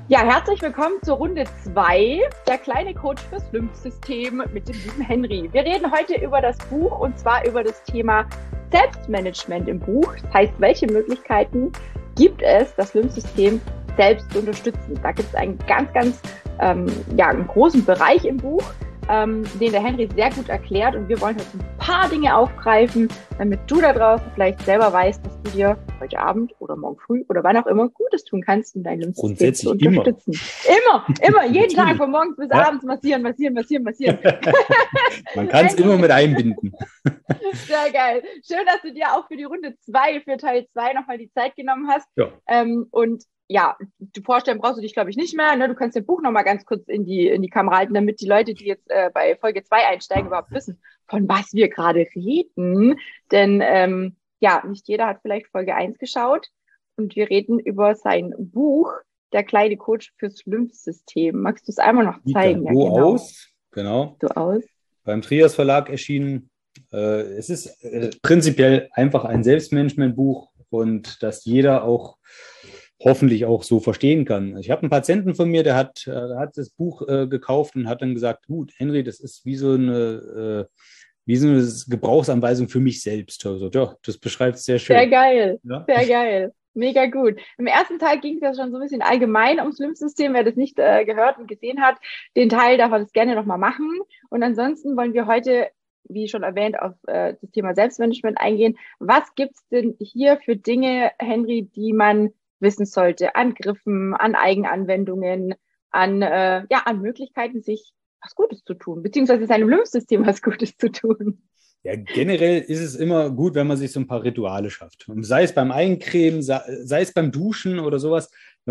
Ja, herzlich willkommen zur Runde 2, der kleine Coach fürs Lymphsystem mit dem lieben Henry. Wir reden heute über das Buch und zwar über das Thema Selbstmanagement im Buch. Das heißt, welche Möglichkeiten gibt es, das Lymphsystem selbst zu unterstützen? Da gibt es einen ganz einen großen Bereich im Buch, den der Henry sehr gut erklärt, und wir wollen heute ein paar Dinge aufgreifen, damit du da draußen vielleicht selber weißt, dass du dir heute Abend oder morgen früh oder wann auch immer Gutes tun kannst, um dein Lymphsystem zu unterstützen. Immer, jeden Tag von morgens bis abends massieren. Man kann es immer mit einbinden. Sehr geil. Schön, dass du dir auch für die Runde 2, für Teil 2 nochmal die Zeit genommen hast. Ja. Und ja, du vorstellen brauchst du dich, glaube ich, nicht mehr. Ne? Du kannst dein Buch nochmal ganz kurz in die Kamera halten, damit die Leute, die jetzt bei Folge 2 einsteigen, überhaupt wissen, von was wir gerade reden. Denn nicht jeder hat vielleicht Folge 1 geschaut. Und wir reden über sein Buch, Der kleine Coach fürs Lymphsystem. Magst du es einmal noch zeigen? Ja, genau. Genau. So aus. Beim Trias Verlag erschienen. Es ist prinzipiell einfach ein Selbstmanagementbuch und das jeder auch hoffentlich auch so verstehen kann. Ich habe einen Patienten von mir, der hat das Buch gekauft und hat dann gesagt, gut, Henry, das ist wie so eine Gebrauchsanweisung für mich selbst. Also, ja, das beschreibt es sehr schön. Sehr geil, ja? Sehr geil. Mega gut. Im ersten Teil ging es ja schon so ein bisschen allgemein ums Lymphsystem. Wer das nicht gehört und gesehen hat, den Teil darf er das gerne nochmal machen. Und ansonsten wollen wir heute, wie schon erwähnt, auf das Thema Selbstmanagement eingehen. Was gibt es denn hier für Dinge, Henry, die man wissen sollte, an Griffen, an Eigenanwendungen, an Möglichkeiten, sich was Gutes zu tun, beziehungsweise seinem Lymphsystem was Gutes zu tun? Ja, generell ist es immer gut, wenn man sich so ein paar Rituale schafft. Und sei es beim Eincremen, sei es beim Duschen oder sowas, wenn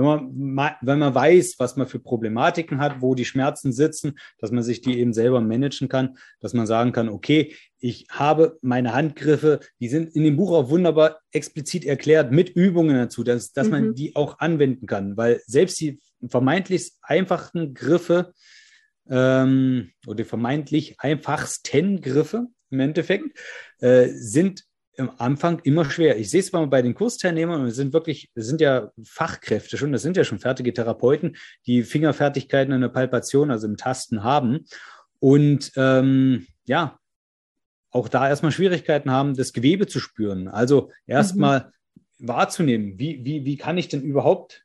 man weiß, was man für Problematiken hat, wo die Schmerzen sitzen, dass man sich die eben selber managen kann, dass man sagen kann, okay, ich habe meine Handgriffe, die sind in dem Buch auch wunderbar explizit erklärt, mit Übungen dazu, dass man die auch anwenden kann, weil selbst die vermeintlich einfachen Griffe oder die vermeintlich einfachsten Griffe im Endeffekt sind am Anfang immer schwer. Ich sehe es mal bei den Kursteilnehmern, und das sind ja Fachkräfte schon, das sind ja schon fertige Therapeuten, die Fingerfertigkeiten in der Palpation, also im Tasten haben, und auch da erstmal Schwierigkeiten haben, das Gewebe zu spüren. Also erstmal wahrzunehmen, wie kann ich denn überhaupt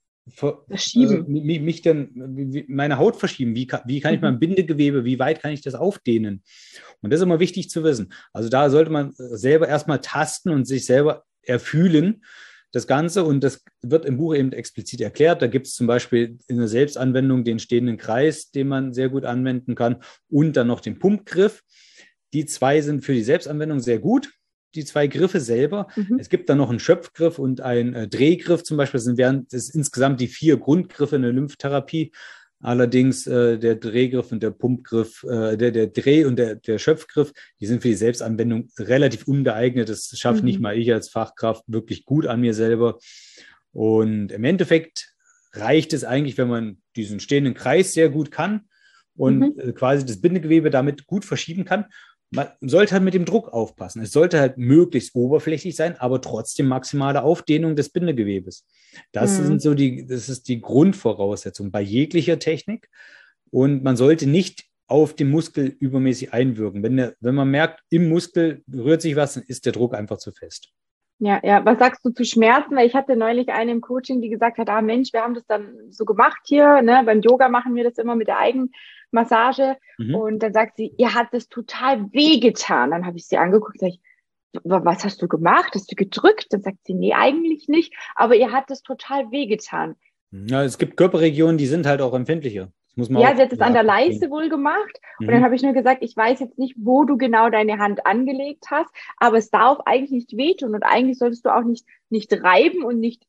meine Haut verschieben? Wie kann ich mein Bindegewebe, wie weit kann ich das aufdehnen? Und das ist immer wichtig zu wissen. Also da sollte man selber erstmal tasten und sich selber erfühlen, das Ganze. Und das wird im Buch eben explizit erklärt. Da gibt es zum Beispiel in der Selbstanwendung den stehenden Kreis, den man sehr gut anwenden kann, und dann noch den Pumpgriff. Die 2 sind für die Selbstanwendung sehr gut. Die 2 Griffe selber. Es gibt dann noch einen Schöpfgriff und einen Drehgriff zum Beispiel. Das sind insgesamt die 4 Grundgriffe in der Lymphtherapie. Allerdings der Drehgriff und der Pumpgriff, der Dreh- und der Schöpfgriff, die sind für die Selbstanwendung relativ ungeeignet. Das schafft nicht mal ich als Fachkraft wirklich gut an mir selber. Und im Endeffekt reicht es eigentlich, wenn man diesen stehenden Kreis sehr gut kann und quasi das Bindegewebe damit gut verschieben kann. Man sollte halt mit dem Druck aufpassen. Es sollte halt möglichst oberflächlich sein, aber trotzdem maximale Aufdehnung des Bindegewebes. Das ist die Grundvoraussetzung bei jeglicher Technik. Und man sollte nicht auf den Muskel übermäßig einwirken. Wenn man merkt, im Muskel rührt sich was, dann ist der Druck einfach zu fest. Ja. Was sagst du zu Schmerzen? Weil ich hatte neulich eine im Coaching, die gesagt hat, Mensch, wir haben das dann so gemacht hier, ne? Beim Yoga machen wir das immer mit der Eigenmassage. Und dann sagt sie, ihr hat das total wehgetan. Dann habe ich sie angeguckt, sag ich, was hast du gemacht? Hast du gedrückt? Dann sagt sie, nee, eigentlich nicht, aber ihr hat das total wehgetan. Ja, es gibt Körperregionen, die sind halt auch empfindlicher. Sie hat es an der Leiste wohl gemacht. Und dann habe ich nur gesagt, ich weiß jetzt nicht, wo du genau deine Hand angelegt hast, aber es darf eigentlich nicht wehtun und eigentlich solltest du auch nicht reiben und nicht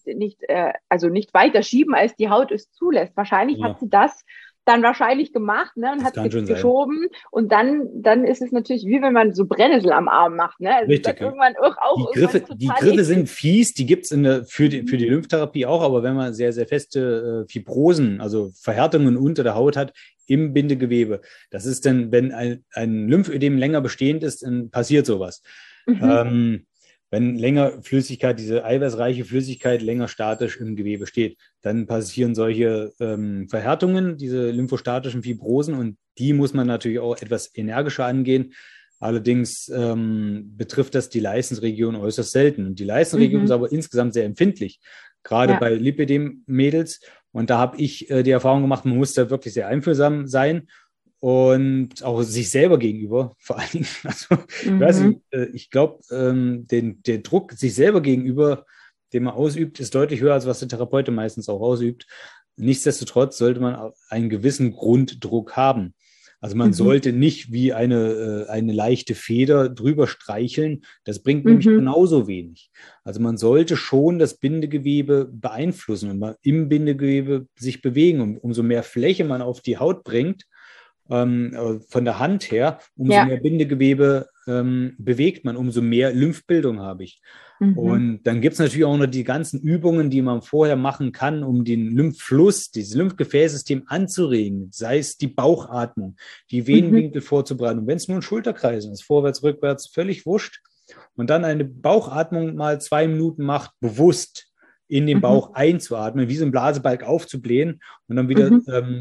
weiter schieben, als die Haut es zulässt. Wahrscheinlich hat sie das dann gemacht, ne, und hat es geschoben. Und dann ist es natürlich wie wenn man so Brennnessel am Arm macht, ne? Also richtig. Die Griffe sind fies, die gibt es für die Lymphtherapie auch, aber wenn man sehr, sehr feste Fibrosen, also Verhärtungen unter der Haut hat, im Bindegewebe, das ist dann, wenn ein Lymphödem länger bestehend ist, dann passiert sowas. wenn länger Flüssigkeit, diese eiweißreiche Flüssigkeit länger statisch im Gewebe steht, dann passieren solche Verhärtungen, diese lymphostatischen Fibrosen, und die muss man natürlich auch etwas energischer angehen. Allerdings betrifft das die Leistensregion äußerst selten. Und die Leistensregion ist aber insgesamt sehr empfindlich, gerade bei Lipödem-Mädels. Und da habe ich die Erfahrung gemacht, man muss da wirklich sehr einfühlsam sein und auch sich selber gegenüber, vor allen Dingen. Also, ich glaube, der Druck sich selber gegenüber, den man ausübt, ist deutlich höher, als was der Therapeut meistens auch ausübt. Nichtsdestotrotz sollte man einen gewissen Grunddruck haben. Also man sollte nicht wie eine leichte Feder drüber streicheln. Das bringt nämlich genauso wenig. Also man sollte schon das Bindegewebe beeinflussen und mal im Bindegewebe sich bewegen. Und umso mehr Fläche man auf die Haut bringt, von der Hand her, umso mehr Bindegewebe bewegt man, umso mehr Lymphbildung habe ich. Und dann gibt es natürlich auch noch die ganzen Übungen, die man vorher machen kann, um den Lymphfluss, dieses Lymphgefäßsystem anzuregen, sei es die Bauchatmung, die Venenwinkel vorzubereiten. Und wenn es nur ein Schulterkreisen ist, vorwärts, rückwärts, völlig wurscht. Und dann eine Bauchatmung mal 2 Minuten macht, bewusst in den Bauch einzuatmen, wie so ein Blasebalg aufzublähen und dann wieder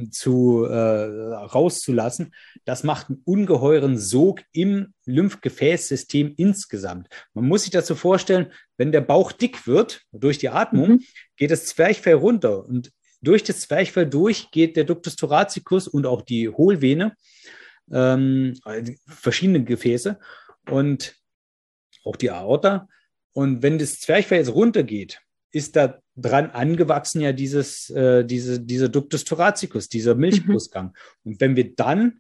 rauszulassen. Das macht einen ungeheuren Sog im Lymphgefäßsystem insgesamt. Man muss sich dazu vorstellen, wenn der Bauch dick wird durch die Atmung, geht das Zwerchfell runter und durch das Zwerchfell durch geht der Ductus thoracicus und auch die Hohlvene, verschiedene Gefäße und auch die Aorta. Und wenn das Zwerchfell jetzt runtergeht, ist da dran angewachsen ja dieser Ductus thoracicus, dieser Milchbrustgang. Und wenn wir dann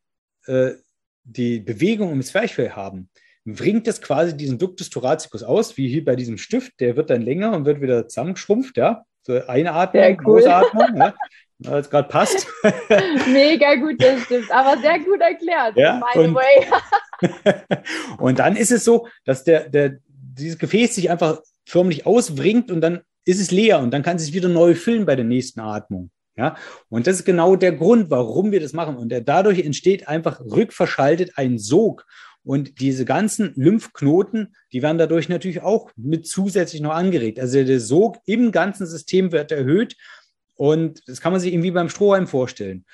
die Bewegung im Zwerchfell haben, bringt das quasi diesen Ductus thoracicus aus, wie hier bei diesem Stift, der wird dann länger und wird wieder zusammengeschrumpft, ja. So Einatmung, Ausatmung, ja, als gerade passt. Mega gut, das stimmt, aber sehr gut erklärt, ja, by the way. Und dann ist es so, dass dieses Gefäß sich einfach förmlich auswringt und dann ist es leer und dann kann es sich wieder neu füllen bei der nächsten Atmung. Ja? Und das ist genau der Grund, warum wir das machen. Und dadurch entsteht einfach rückverschaltet ein Sog. Und diese ganzen Lymphknoten, die werden dadurch natürlich auch mit zusätzlich noch angeregt. Also der Sog im ganzen System wird erhöht. Und das kann man sich irgendwie beim Strohhalm vorstellen.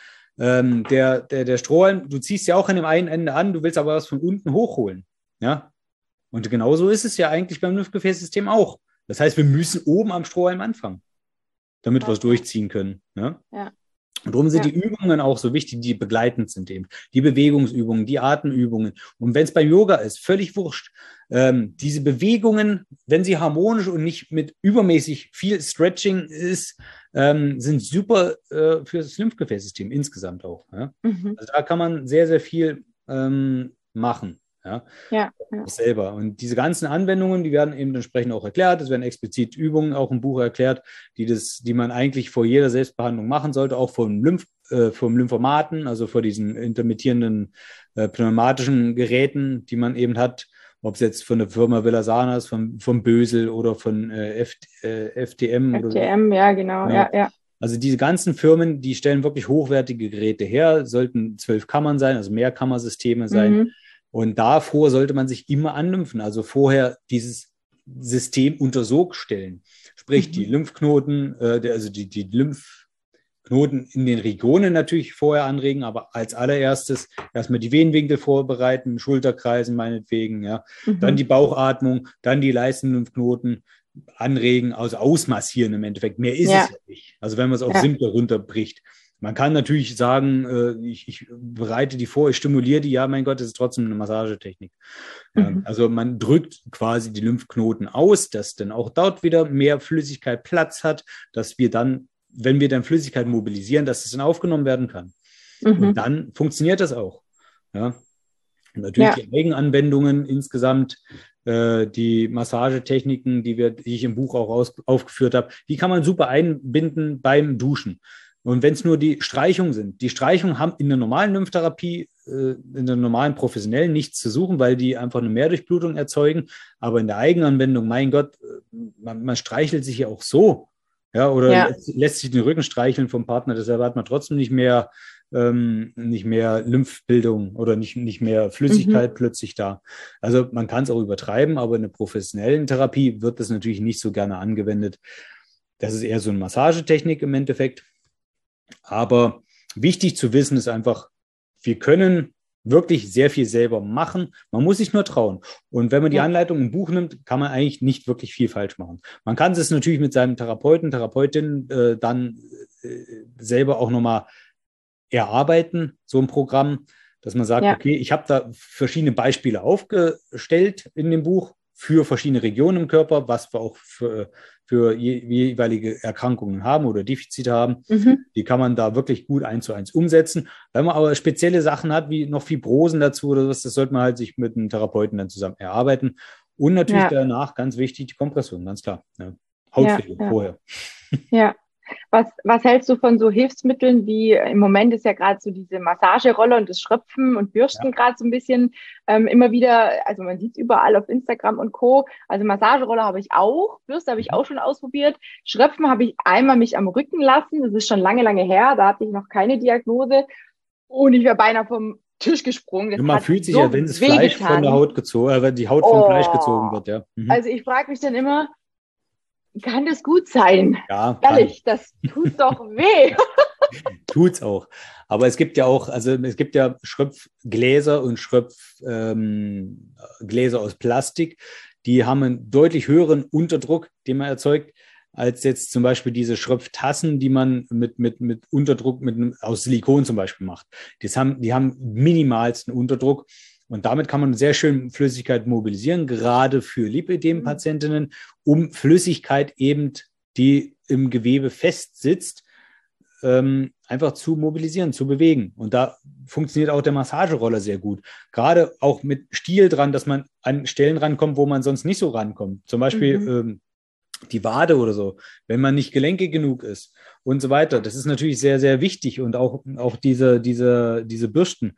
Der Strohhalm, du ziehst ja auch an dem einen Ende an, du willst aber was von unten hochholen. Ja? Und genauso ist es ja eigentlich beim Lymphgefäßsystem auch. Das heißt, wir müssen oben am Strohhalm anfangen, damit wir es durchziehen können. Ja? Ja. Und darum sind die Übungen auch so wichtig, die begleitend sind eben. Die Bewegungsübungen, die Atemübungen. Und wenn es beim Yoga ist, völlig wurscht. Diese Bewegungen, wenn sie harmonisch und nicht mit übermäßig viel Stretching ist, sind super für das Lymphgefäßsystem insgesamt auch. Ja? Also da kann man sehr, sehr viel machen. Ja, selber. Und diese ganzen Anwendungen, die werden eben entsprechend auch erklärt. Es werden explizit Übungen auch im Buch erklärt, die man eigentlich vor jeder Selbstbehandlung machen sollte, auch vom Lymphomaten, also vor diesen intermittierenden pneumatischen Geräten, die man eben hat, ob es jetzt von der Firma Villasanas, vom Bösel oder von FDM. FDM, ja, genau, ja. Also diese ganzen Firmen, die stellen wirklich hochwertige Geräte her, sollten 12 Kammern sein, also Mehrkammersysteme sein. Und davor sollte man sich immer anlymphen, also vorher dieses System unter Sog stellen. Sprich, die Lymphknoten, also die Lymphknoten in den Regionen natürlich vorher anregen, aber als allererstes erstmal die Venenwinkel vorbereiten, Schulterkreisen meinetwegen, ja. Dann die Bauchatmung, dann die Leistenlymphknoten anregen, also ausmassieren im Endeffekt. Mehr ist es ja nicht. Also wenn man es auf simpel runterbricht. Man kann natürlich sagen, ich bereite die vor, ich stimuliere die, ja, mein Gott, das ist trotzdem eine Massagetechnik. Ja, also man drückt quasi die Lymphknoten aus, dass dann auch dort wieder mehr Flüssigkeit Platz hat, dass wir dann, wenn wir dann Flüssigkeit mobilisieren, dass es dann aufgenommen werden kann. Und dann funktioniert das auch. Ja. Und natürlich die Eigenanwendungen insgesamt, die Massagetechniken, die ich im Buch auch aufgeführt habe, die kann man super einbinden beim Duschen. Und wenn es nur die Streichungen sind, die Streichungen haben in der normalen Lymphtherapie, in der normalen professionellen nichts zu suchen, weil die einfach eine Mehrdurchblutung erzeugen. Aber in der Eigenanwendung, mein Gott, man streichelt sich ja auch so. Ja, oder lässt sich den Rücken streicheln vom Partner, deshalb hat man trotzdem nicht mehr nicht mehr Lymphbildung oder nicht mehr Flüssigkeit plötzlich da. Also man kann es auch übertreiben, aber in der professionellen Therapie wird das natürlich nicht so gerne angewendet. Das ist eher so eine Massagetechnik im Endeffekt. Aber wichtig zu wissen ist einfach, wir können wirklich sehr viel selber machen. Man muss sich nur trauen. Und wenn man die Anleitung im Buch nimmt, kann man eigentlich nicht wirklich viel falsch machen. Man kann es natürlich mit seinem Therapeuten, Therapeutin dann selber auch nochmal erarbeiten, so ein Programm, dass man sagt, okay, ich habe da verschiedene Beispiele aufgestellt in dem Buch für verschiedene Regionen im Körper, was wir auch für jeweilige Erkrankungen haben oder Defizite haben. Die kann man da wirklich gut 1:1 umsetzen. Wenn man aber spezielle Sachen hat, wie noch Fibrosen dazu oder was, das sollte man halt sich mit einem Therapeuten dann zusammen erarbeiten. Und natürlich danach, ganz wichtig, die Kompression, ganz klar. Ja. Hautpflege vorher. Ja. Was hältst du von so Hilfsmitteln wie im Moment ist ja gerade so diese Massagerolle und das Schröpfen und Bürsten gerade so ein bisschen immer wieder, also man sieht es überall auf Instagram und Co. Also Massagerolle habe ich auch, Bürste habe ich auch schon ausprobiert. Schröpfen habe ich einmal mich am Rücken lassen, das ist schon lange, lange her, da hatte ich noch keine Diagnose und ich wäre beinahe vom Tisch gesprungen. Das man fühlt sich ja, wenn das Fleisch von der Haut gezogen, wenn die Haut vom Fleisch gezogen wird, ja. Also ich frage mich dann immer, kann das gut sein? Ja, ehrlich, das tut doch weh. Tut's auch. Aber es gibt ja auch, also es gibt ja Schröpfgläser und Schröpfgläser aus Plastik, die haben einen deutlich höheren Unterdruck, den man erzeugt, als jetzt zum Beispiel diese Schröpftassen, die man mit Unterdruck aus Silikon zum Beispiel macht. Die haben minimalsten Unterdruck. Und damit kann man sehr schön Flüssigkeit mobilisieren, gerade für Lipödem-Patientinnen, um Flüssigkeit eben, die im Gewebe festsitzt, einfach zu mobilisieren, zu bewegen. Und da funktioniert auch der Massageroller sehr gut. Gerade auch mit Stiel dran, dass man an Stellen rankommt, wo man sonst nicht so rankommt. Zum Beispiel die Wade oder so, wenn man nicht gelenkig genug ist und so weiter. Das ist natürlich sehr, sehr wichtig. Und auch diese Bürsten,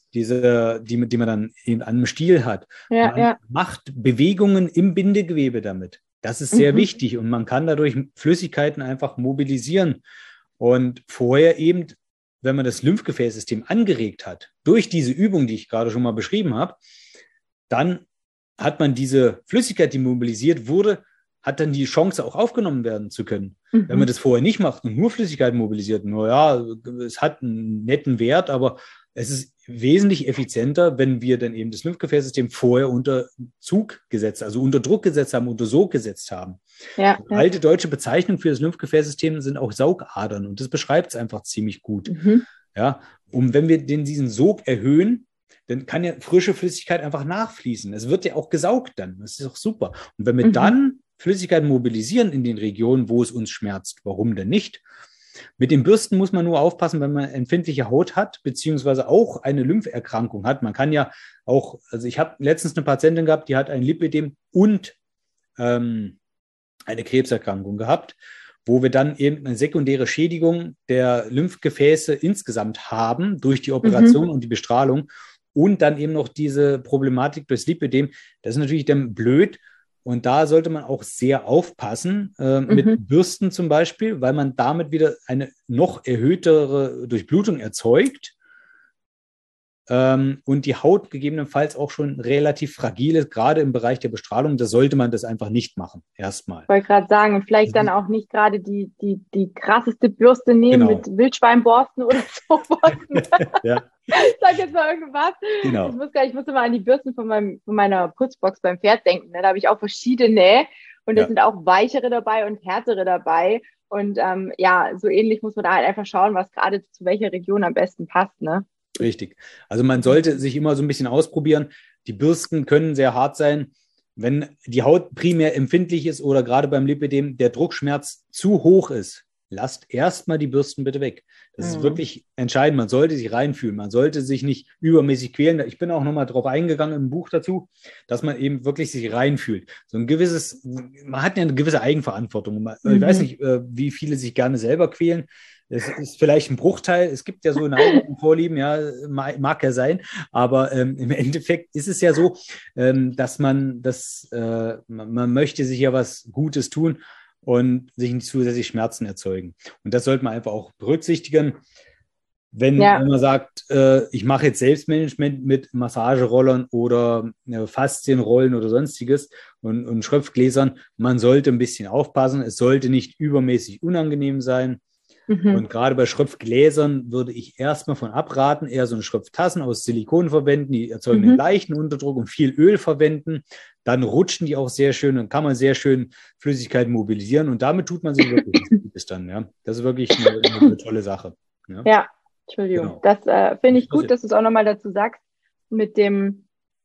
die man dann an einem Stiel hat. Man macht Bewegungen im Bindegewebe damit. Das ist sehr wichtig und man kann dadurch Flüssigkeiten einfach mobilisieren. Und vorher eben, wenn man das Lymphgefäßsystem angeregt hat, durch diese Übung, die ich gerade schon mal beschrieben habe, dann hat man diese Flüssigkeit, die mobilisiert wurde, hat dann die Chance auch aufgenommen werden zu können. Wenn man das vorher nicht macht und nur Flüssigkeit mobilisiert, es hat einen netten Wert, aber es ist wesentlich effizienter, wenn wir dann eben das Lymphgefäßsystem vorher unter Zug gesetzt, also unter Druck gesetzt haben, unter Sog gesetzt haben. Alte deutsche Bezeichnung für das Lymphgefäßsystem sind auch Saugadern und das beschreibt es einfach ziemlich gut. Ja, und wenn wir diesen Sog erhöhen, dann kann ja frische Flüssigkeit einfach nachfließen. Es wird ja auch gesaugt dann. Das ist auch super. Und wenn wir dann Flüssigkeit mobilisieren in den Regionen, wo es uns schmerzt, warum denn nicht? Mit den Bürsten muss man nur aufpassen, wenn man empfindliche Haut hat, beziehungsweise auch eine Lympherkrankung hat. Man kann ja auch, also ich habe letztens eine Patientin gehabt, die hat ein Lipödem und eine Krebserkrankung gehabt, wo wir dann eben eine sekundäre Schädigung der Lymphgefäße insgesamt haben durch die Operation und die Bestrahlung und dann eben noch diese Problematik durchs Lipödem. Das ist natürlich dann blöd. Und da sollte man auch sehr aufpassen, mit Bürsten zum Beispiel, weil man damit wieder eine noch erhöhtere Durchblutung erzeugt und die Haut gegebenenfalls auch schon relativ fragil ist, gerade im Bereich der Bestrahlung. Da sollte man das einfach nicht machen, erstmal. Ich wollte gerade sagen, vielleicht dann auch nicht gerade die krasseste Bürste nehmen mit Wildschweinborsten oder sowas. Ich sag jetzt mal irgendwas. Genau. Ich muss immer an die Bürsten von meiner Putzbox beim Pferd denken. Da habe ich auch verschiedene und da sind auch weichere dabei und härtere dabei. Und so ähnlich muss man da halt einfach schauen, was gerade zu welcher Region am besten passt, ne? Richtig. Also man sollte sich immer so ein bisschen ausprobieren. Die Bürsten können sehr hart sein. Wenn die Haut primär empfindlich ist oder gerade beim Lipödem der Druckschmerz zu hoch ist, lasst erstmal die Bürsten bitte weg. Das ist wirklich entscheidend. Man sollte sich reinfühlen. Man sollte sich nicht übermäßig quälen. Ich bin auch nochmal drauf eingegangen im Buch dazu, dass man eben wirklich sich reinfühlt. Man hat ja eine gewisse Eigenverantwortung. Ich weiß nicht, wie viele sich gerne selber quälen. Es ist vielleicht ein Bruchteil. Es gibt ja so Neigungen, Vorlieben, ja, mag ja sein. Aber im Endeffekt ist es ja so, dass man möchte sich ja was Gutes tun und sich nicht zusätzlich Schmerzen erzeugen. Und das sollte man einfach auch berücksichtigen. Wenn man sagt, ich mache jetzt Selbstmanagement mit Massagerollern oder Faszienrollen oder sonstiges und Schröpfgläsern, man sollte ein bisschen aufpassen. Es sollte nicht übermäßig unangenehm sein. Und gerade bei Schröpfgläsern würde ich erstmal von abraten, eher so eine Schröpftassen aus Silikon verwenden, die erzeugen einen leichten Unterdruck und viel Öl verwenden. Dann rutschen die auch sehr schön und kann man sehr schön Flüssigkeit mobilisieren und damit tut man sich wirklich was Gutes dann. Ja. Das ist wirklich eine tolle Sache. Ja, Entschuldigung. Genau. Das finde ich gut, dass du es auch nochmal dazu sagst mit dem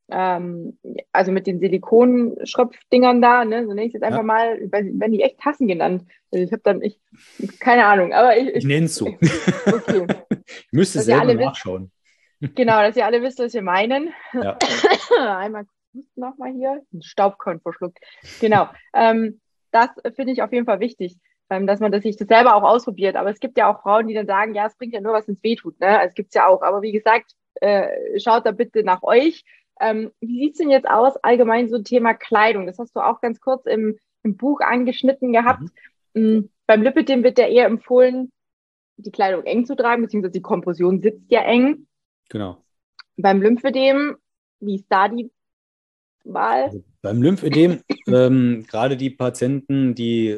also mit den Silikonschröpfdingern da, ne, so nenne ich es jetzt einfach mal, wenn die echt Tassen genannt. Ich habe keine Ahnung, aber ich nenne es so. Okay. Ich müsste dass selber nachschauen. Genau, dass ihr alle wisst, was wir meinen. Ja. Einmal nochmal hier, ein Staubkorn verschluckt. Genau, das finde ich auf jeden Fall wichtig, dass man sich das selber auch ausprobiert. Aber es gibt ja auch Frauen, die dann sagen, ja, es bringt ja nur was ins Weh tut. Ne? Also es gibt es ja auch. Aber wie gesagt, schaut da bitte nach euch. Wie sieht es denn jetzt aus, allgemein so Thema Kleidung? Das hast du auch ganz kurz im Buch angeschnitten gehabt. Beim Lipödem wird ja eher empfohlen, die Kleidung eng zu tragen, beziehungsweise die Kompression sitzt ja eng. Genau. Beim Lymphödem, wie ist da die Wahl? Also beim Lymphödem, gerade die Patienten, die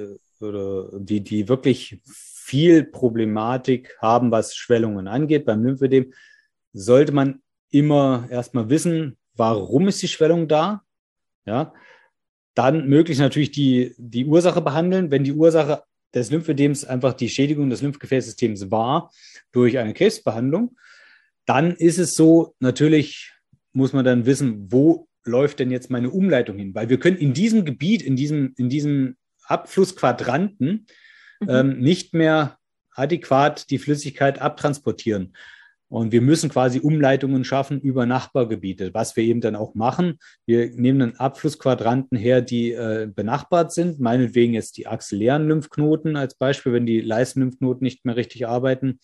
wirklich viel Problematik haben, was Schwellungen angeht, beim Lymphödem sollte man immer erstmal wissen, warum ist die Schwellung da? Ja, dann möglichst natürlich die Ursache behandeln. Wenn die Ursache des Lymphödems einfach die Schädigung des Lymphgefäßsystems war durch eine Krebsbehandlung, dann ist es so, natürlich muss man dann wissen, wo läuft denn jetzt meine Umleitung hin? Weil wir können in diesem Gebiet, in diesem Abflussquadranten nicht mehr adäquat die Flüssigkeit abtransportieren. Und wir müssen quasi Umleitungen schaffen über Nachbargebiete, was wir eben dann auch machen. Wir nehmen dann Abflussquadranten her, die benachbart sind, meinetwegen jetzt die axillären Lymphknoten als Beispiel, wenn die Leistenlymphknoten nicht mehr richtig arbeiten.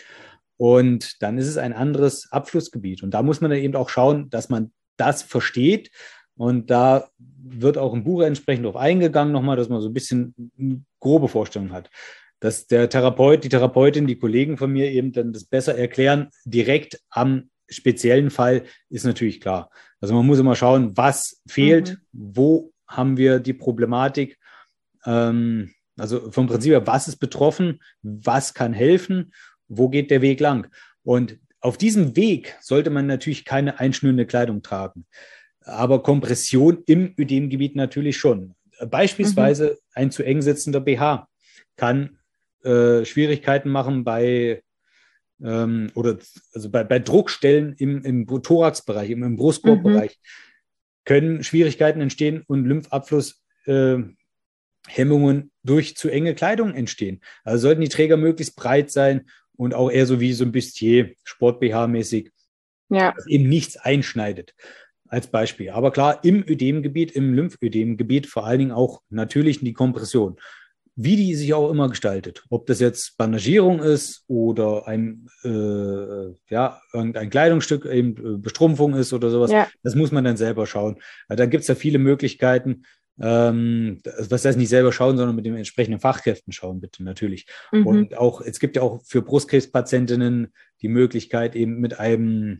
Und dann ist es ein anderes Abflussgebiet. Und da muss man dann eben auch schauen, dass man das versteht. Und da wird auch im Buch entsprechend darauf eingegangen nochmal, dass man so ein bisschen eine grobe Vorstellung hat. Dass der Therapeut, die Therapeutin, die Kollegen von mir eben dann das besser erklären, direkt am speziellen Fall, ist natürlich klar. Also man muss immer schauen, was fehlt, wo haben wir die Problematik, also vom Prinzip her, was ist betroffen, was kann helfen, wo geht der Weg lang. Und auf diesem Weg sollte man natürlich keine einschnürende Kleidung tragen, aber Kompression im Ödemgebiet natürlich schon. Beispielsweise ein zu eng sitzender BH kann Schwierigkeiten machen bei Druckstellen im Thoraxbereich, im Brustkorbbereich, können Schwierigkeiten entstehen und Lymphabflusshemmungen durch zu enge Kleidung entstehen. Also sollten die Träger möglichst breit sein und auch eher so wie so ein Bustier, Sport-BH-mäßig, das eben nichts einschneidet. Als Beispiel. Aber klar, im Ödemgebiet, im Lymphödemgebiet vor allen Dingen auch natürlich die Kompression. Wie die sich auch immer gestaltet. Ob das jetzt Bandagierung ist oder irgendein Kleidungsstück, eben Bestrumpfung ist oder sowas, das muss man dann selber schauen. Da gibt es ja viele Möglichkeiten. Was heißt nicht selber schauen, sondern mit den entsprechenden Fachkräften schauen, bitte, natürlich. Und auch, es gibt ja auch für Brustkrebspatientinnen die Möglichkeit eben mit einem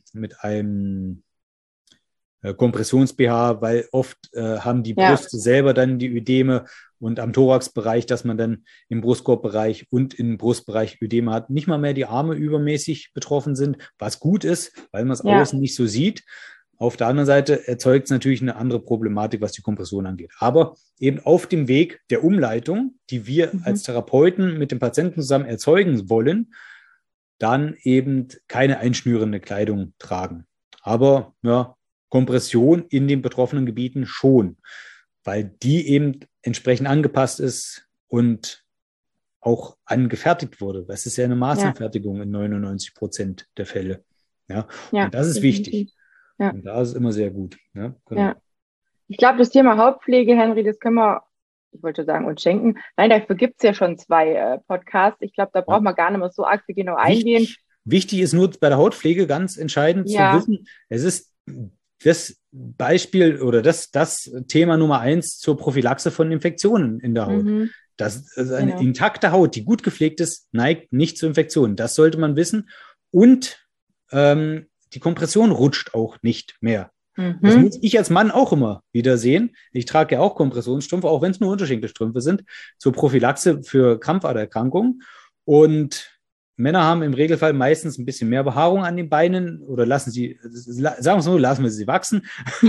Kompressions-BH, weil oft haben die Brüste selber dann die Ödeme und am Thoraxbereich, dass man dann im Brustkorbbereich und im Brustbereich Ödeme hat, nicht mal mehr die Arme übermäßig betroffen sind, was gut ist, weil man es außen nicht so sieht. Auf der anderen Seite erzeugt es natürlich eine andere Problematik, was die Kompression angeht. Aber eben auf dem Weg der Umleitung, die wir als Therapeuten mit dem Patienten zusammen erzeugen wollen, dann eben keine einschnürende Kleidung tragen. Aber Kompression in den betroffenen Gebieten schon, weil die eben entsprechend angepasst ist und auch angefertigt wurde. Das ist ja eine Maßanfertigung in 99% der Fälle. Ja, und das ist wichtig. Ja. Und da ist es immer sehr gut. Ja, genau. Ja. Ich glaube, das Thema Hautpflege, Henry, das können wir, ich wollte sagen, uns schenken. Nein, dafür gibt es ja schon 2 Podcasts. Ich glaube, da braucht man gar nicht mehr so arg genau eingehen. Wichtig ist nur bei der Hautpflege ganz entscheidend zu wissen, es ist das Beispiel oder das Thema Nummer 1 zur Prophylaxe von Infektionen in der Haut. Das ist eine intakte Haut, die gut gepflegt ist, neigt nicht zu Infektionen. Das sollte man wissen. und die Kompression rutscht auch nicht mehr. Das muss ich als Mann auch immer wieder sehen. Ich trage ja auch Kompressionsstrümpfe, auch wenn es nur Unterschenkelstrümpfe sind, zur Prophylaxe für Krampfadererkrankungen. Und Männer haben im Regelfall meistens ein bisschen mehr Behaarung an den Beinen oder lassen sie, sagen wir es so, lassen wir sie wachsen.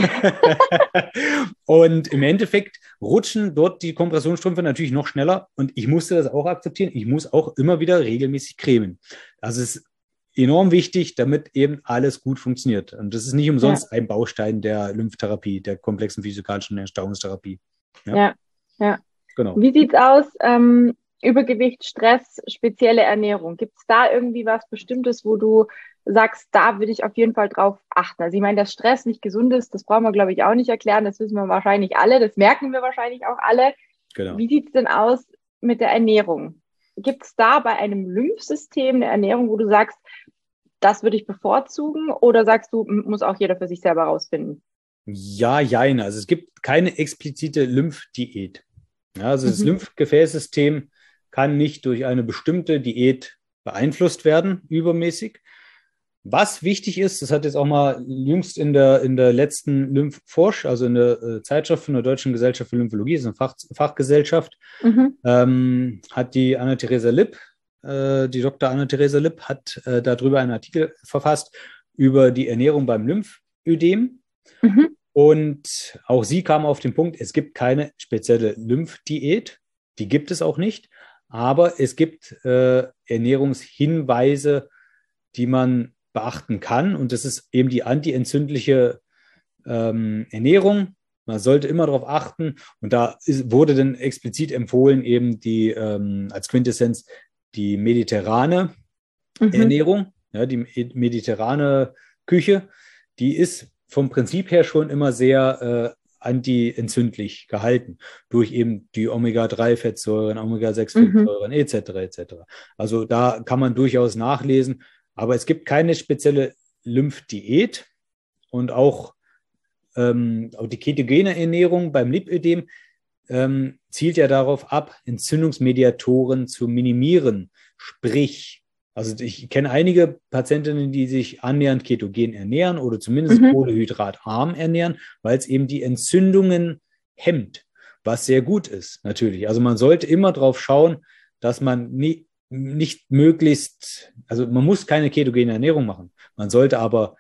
Und im Endeffekt rutschen dort die Kompressionsstrümpfe natürlich noch schneller. Und ich musste das auch akzeptieren. Ich muss auch immer wieder regelmäßig cremen. Das ist enorm wichtig, damit eben alles gut funktioniert. Und das ist nicht umsonst ein Baustein der Lymphtherapie, der komplexen physikalischen Entstauungstherapie. Ja. Genau. Wie sieht's aus? Übergewicht, Stress, spezielle Ernährung. Gibt es da irgendwie was Bestimmtes, wo du sagst, da würde ich auf jeden Fall drauf achten? Also ich meine, dass Stress nicht gesund ist, das brauchen wir, glaube ich, auch nicht erklären. Das wissen wir wahrscheinlich alle. Das merken wir wahrscheinlich auch alle. Genau. Wie sieht's denn aus mit der Ernährung? Gibt es da bei einem Lymphsystem eine Ernährung, wo du sagst, das würde ich bevorzugen? Oder sagst du, muss auch jeder für sich selber rausfinden? Ja, jein. Also es gibt keine explizite Lymphdiät. Ja, also das Lymphgefäßsystem kann nicht durch eine bestimmte Diät beeinflusst werden, übermäßig. Was wichtig ist, das hat jetzt auch mal jüngst in der letzten Lymphforsch, also in der Zeitschrift von der Deutschen Gesellschaft für Lymphologie, das ist eine Fachgesellschaft, hat die Anna-Theresa Lipp, die Dr. Anna-Theresa Lipp, hat darüber einen Artikel verfasst über die Ernährung beim Lymphödem. Und auch sie kam auf den Punkt, es gibt keine spezielle Lymphdiät, die gibt es auch nicht, aber es gibt Ernährungshinweise, die man beachten kann. Und das ist eben die antientzündliche Ernährung. Man sollte immer darauf achten. Und da wurde dann explizit empfohlen, eben die als Quintessenz die mediterrane Ernährung, ja, die mediterrane Küche, die ist vom Prinzip her schon immer sehr antientzündlich gehalten, durch eben die Omega-3-Fettsäuren, Omega-6-Fettsäuren etc. Also da kann man durchaus nachlesen, aber es gibt keine spezielle Lymphdiät und auch die ketogene Ernährung beim Lipödem zielt ja darauf ab, Entzündungsmediatoren zu minimieren, sprich, also ich kenne einige Patientinnen, die sich annähernd ketogen ernähren oder zumindest kohlenhydratarm ernähren, weil es eben die Entzündungen hemmt, was sehr gut ist natürlich. Also man sollte immer darauf schauen, dass man nicht möglichst, also man muss keine ketogene Ernährung machen. Man sollte aber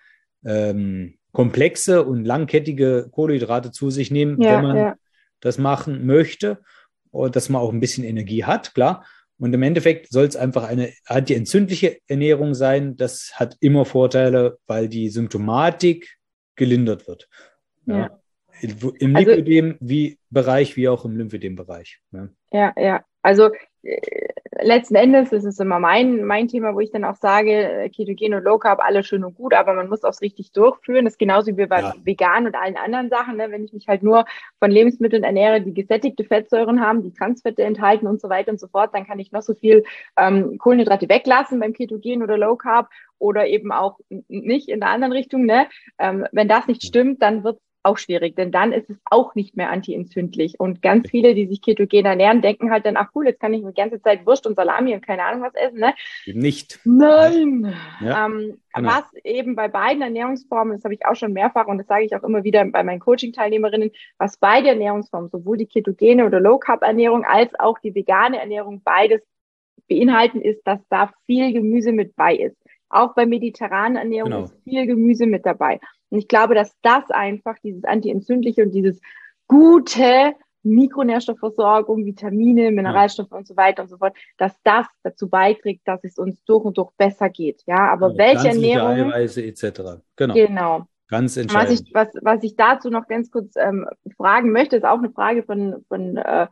komplexe und langkettige Kohlenhydrate zu sich nehmen, wenn man das machen möchte und dass man auch ein bisschen Energie hat, klar. Und im Endeffekt soll es einfach eine antientzündliche Ernährung sein. Das hat immer Vorteile, weil die Symptomatik gelindert wird. Ja. Im Lipödem-Bereich wie auch im Lymphödem-Bereich. Ja. Also letzten Endes ist es immer mein Thema, wo ich dann auch sage, Ketogen und Low Carb, alles schön und gut, aber man muss auch richtig durchführen. Das ist genauso wie bei vegan und allen anderen Sachen. Ne? Wenn ich mich halt nur von Lebensmitteln ernähre, die gesättigte Fettsäuren haben, die Transfette enthalten und so weiter und so fort, dann kann ich noch so viel Kohlenhydrate weglassen beim Ketogen oder Low Carb oder eben auch nicht in der anderen Richtung. Ne? Wenn das nicht stimmt, dann wird auch schwierig, denn dann ist es auch nicht mehr antientzündlich. Und ganz viele, die sich ketogen ernähren, denken halt dann, ach cool, jetzt kann ich die ganze Zeit Wurst und Salami und keine Ahnung was essen. Ne? Nicht. Nein. Ja, genau. Was eben bei beiden Ernährungsformen, das habe ich auch schon mehrfach und das sage ich auch immer wieder bei meinen Coaching-Teilnehmerinnen, was beide Ernährungsformen, sowohl die ketogene oder Low-Carb-Ernährung als auch die vegane Ernährung beides beinhalten, ist, dass da viel Gemüse mit bei ist. Auch bei mediterranen Ernährung ist viel Gemüse mit dabei. Und ich glaube, dass das einfach dieses Antientzündliche und dieses gute Mikronährstoffversorgung, Vitamine, Mineralstoffe und so weiter und so fort, dass das dazu beiträgt, dass es uns durch und durch besser geht. Ja, aber welche Ernährung? Eiweiße etc. Genau. Ganz entscheidend. Was ich dazu noch ganz kurz fragen möchte, ist auch eine Frage von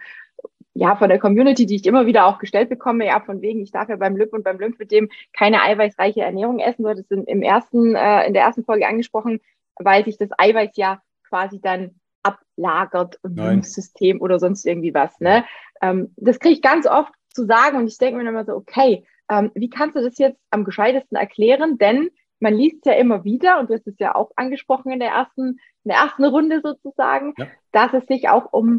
der Community, die ich immer wieder auch gestellt bekomme, ja, von wegen, ich darf ja beim Lymp und beim Lymphödem keine eiweißreiche Ernährung essen. Du hattest in der ersten Folge angesprochen, weil sich das Eiweiß ja quasi dann ablagert im Lymphsystem oder sonst irgendwie was, ne? Das kriege ich ganz oft zu sagen und ich denke mir dann immer so, okay, wie kannst du das jetzt am gescheitesten erklären? Denn man liest ja immer wieder, und du hast es ja auch angesprochen in der ersten Runde sozusagen, dass es sich auch um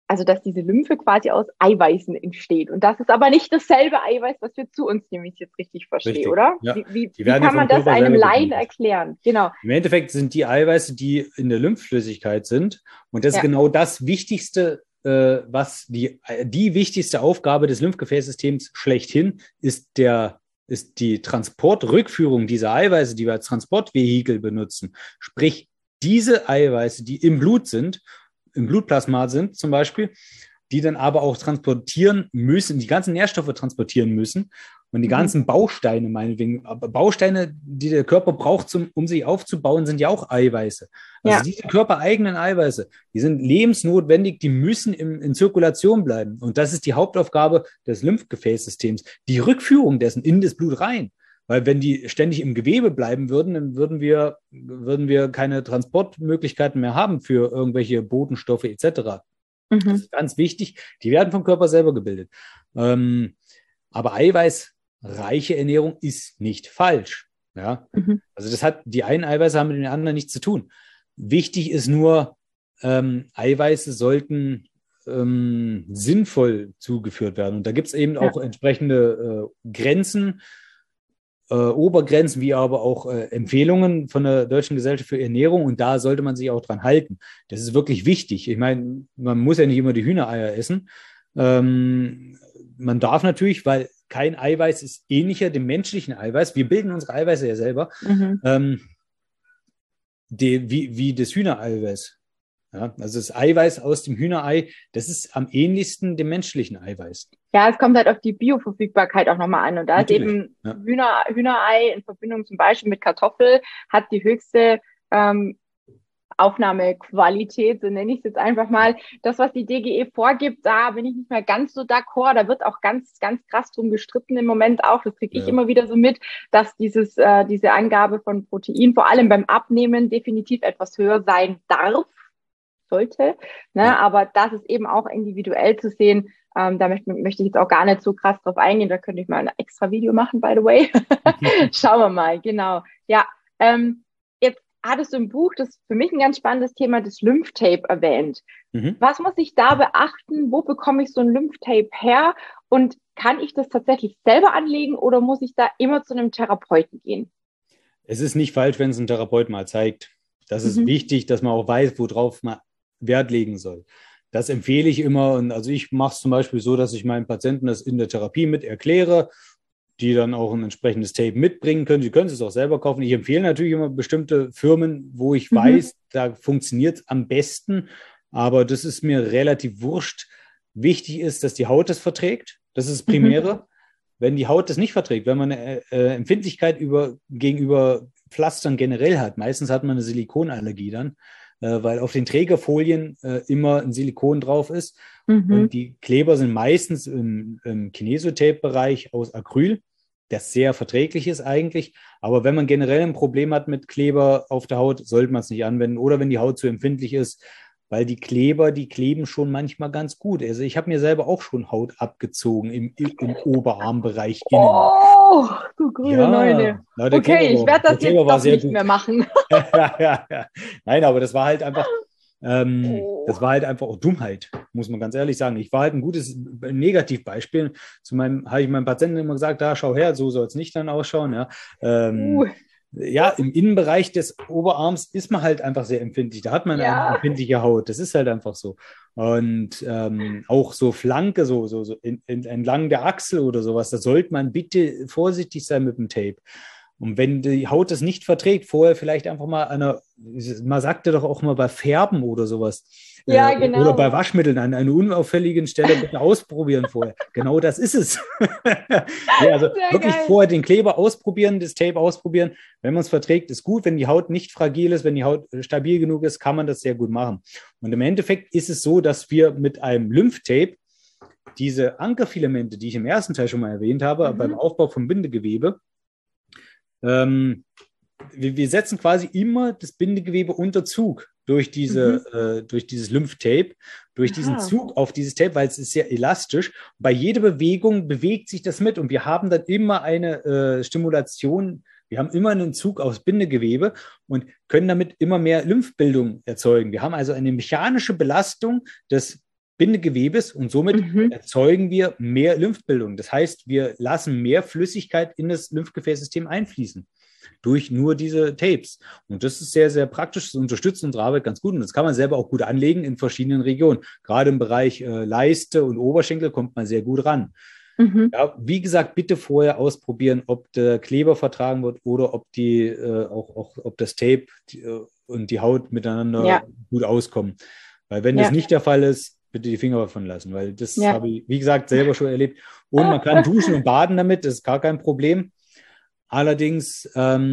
also dass diese Lymphe quasi aus Eiweißen entsteht. Und das ist aber nicht dasselbe Eiweiß, was wir zu uns nehmen, wenn ich es jetzt richtig verstehe, Richtig. oder? Ja. Wie Die werden ja kann man vom das Körper einem selber Laien gebildet. erklären? Genau. Im Endeffekt sind die Eiweiße, die in der Lymphflüssigkeit sind. Und das ist genau das Wichtigste, was die wichtigste Aufgabe des Lymphgefäßsystems schlechthin ist die Transportrückführung dieser Eiweiße, die wir als Transportvehikel benutzen. Sprich, diese Eiweiße, die im Blut sind, im Blutplasma sind zum Beispiel, die dann aber auch transportieren müssen, die ganzen Nährstoffe transportieren müssen und die ganzen Bausteine, meinetwegen, Bausteine, die der Körper braucht, um sich aufzubauen, sind ja auch Eiweiße. Also diese körpereigenen Eiweiße, die sind lebensnotwendig, die müssen in Zirkulation bleiben. Und das ist die Hauptaufgabe des Lymphgefäßsystems, die Rückführung dessen in das Blut rein. Weil wenn die ständig im Gewebe bleiben würden, dann würden wir keine Transportmöglichkeiten mehr haben für irgendwelche Botenstoffe etc. Das ist ganz wichtig. Die werden vom Körper selber gebildet. Aber eiweißreiche Ernährung ist nicht falsch. Ja? Also die einen Eiweiße haben mit den anderen nichts zu tun. Wichtig ist nur, Eiweiße sollten sinnvoll zugeführt werden. Und da gibt es eben auch entsprechende Grenzen, Obergrenzen, wie aber auch Empfehlungen von der Deutschen Gesellschaft für Ernährung, und da sollte man sich auch dran halten. Das ist wirklich wichtig. Ich meine, man muss ja nicht immer die Hühnereier essen. Man darf natürlich, weil kein Eiweiß ist ähnlicher dem menschlichen Eiweiß. Wir bilden unsere Eiweiße ja selber, wie das Hühnereiweiß. Ja, also das Eiweiß aus dem Hühnerei, das ist am ähnlichsten dem menschlichen Eiweiß. Ja, es kommt halt auf die Bioverfügbarkeit auch nochmal an. Und da Natürlich, ist eben Hühnerei in Verbindung zum Beispiel mit Kartoffel, hat die höchste Aufnahmequalität, so nenne ich es jetzt einfach mal. Das, was die DGE vorgibt, da bin ich nicht mehr ganz so d'accord. Da wird auch ganz, ganz krass drum gestritten im Moment auch. Das kriege ich immer wieder so mit, dass diese Angabe von Protein, vor allem beim Abnehmen, definitiv etwas höher sein sollte. Ne? Aber das ist eben auch individuell zu sehen. Da möchte ich jetzt auch gar nicht so krass drauf eingehen. Da könnte ich mal ein extra Video machen, by the way. Schauen wir mal, genau. Ja, jetzt hattest du im Buch, das ist für mich ein ganz spannendes Thema, das Lymphtape erwähnt. Was muss ich da beachten? Wo bekomme ich so ein Lymphtape her? Und kann ich das tatsächlich selber anlegen oder muss ich da immer zu einem Therapeuten gehen? Es ist nicht falsch, wenn es ein Therapeut mal zeigt. Das ist wichtig, dass man auch weiß, worauf man Wert legen soll. Das empfehle ich immer. Und also ich mache es zum Beispiel so, dass ich meinen Patienten das in der Therapie mit erkläre, die dann auch ein entsprechendes Tape mitbringen können. Sie können es auch selber kaufen. Ich empfehle natürlich immer bestimmte Firmen, wo ich weiß, da funktioniert es am besten. Aber das ist mir relativ wurscht. Wichtig ist, dass die Haut das verträgt. Das ist das Primäre. Wenn die Haut das nicht verträgt, wenn man eine Empfindlichkeit gegenüber Pflastern generell hat, meistens hat man eine Silikonallergie dann, weil auf den Trägerfolien immer ein Silikon drauf ist. Und die Kleber sind meistens im Kinesotape-Bereich aus Acryl, das sehr verträglich ist eigentlich. Aber wenn man generell ein Problem hat mit Kleber auf der Haut, sollte man es nicht anwenden. Oder wenn die Haut zu empfindlich ist, weil die Kleber, die kleben schon manchmal ganz gut. Also ich habe mir selber auch schon Haut abgezogen im Oberarmbereich innen. Oh, du grüne Neune. Okay, ich werde das jetzt doch nicht mehr machen. Ja. Nein, aber das war halt einfach, auch Dummheit, muss man ganz ehrlich sagen. Ich war halt ein gutes Negativbeispiel. Habe ich meinem Patienten immer gesagt, da schau her, so soll es nicht dann ausschauen. Ja. Ja, im Innenbereich des Oberarms ist man halt einfach sehr empfindlich. Da hat man eine empfindliche Haut. Das ist halt einfach so. Und auch so Flanke, so entlang der Achsel oder sowas, da sollte man bitte vorsichtig sein mit dem Tape. Und wenn die Haut das nicht verträgt, vorher vielleicht einfach mal man sagte doch auch mal bei Färben oder sowas. Ja, genau. Oder bei Waschmitteln an einer unauffälligen Stelle bitte ausprobieren vorher. Genau das ist es. Ja, also sehr wirklich geil. Vorher den Kleber ausprobieren, das Tape ausprobieren. Wenn man es verträgt, ist gut. Wenn die Haut nicht fragil ist, wenn die Haut stabil genug ist, kann man das sehr gut machen. Und im Endeffekt ist es so, dass wir mit einem Lymphtape diese Ankerfilamente, die ich im ersten Teil schon mal erwähnt habe, beim Aufbau von Bindegewebe, wir setzen quasi immer das Bindegewebe unter Zug durch dieses Lymphtape, durch diesen Zug auf dieses Tape, weil es ist sehr elastisch. Bei jeder Bewegung bewegt sich das mit und wir haben dann immer eine Stimulation, wir haben immer einen Zug aufs Bindegewebe und können damit immer mehr Lymphbildung erzeugen. Wir haben also eine mechanische Belastung des Bindegewebes und somit erzeugen wir mehr Lymphbildung. Das heißt, wir lassen mehr Flüssigkeit in das Lymphgefäßsystem einfließen durch nur diese Tapes. Und das ist sehr, sehr praktisch. Das unterstützt unsere Arbeit ganz gut. Und das kann man selber auch gut anlegen in verschiedenen Regionen. Gerade im Bereich Leiste und Oberschenkel kommt man sehr gut ran. Ja, wie gesagt, bitte vorher ausprobieren, ob der Kleber vertragen wird oder ob ob das Tape und die Haut miteinander gut auskommen. Weil wenn das nicht der Fall ist, bitte die Finger davon lassen, weil das habe ich, wie gesagt, selber schon erlebt. Und man kann duschen und baden damit, das ist gar kein Problem. Allerdings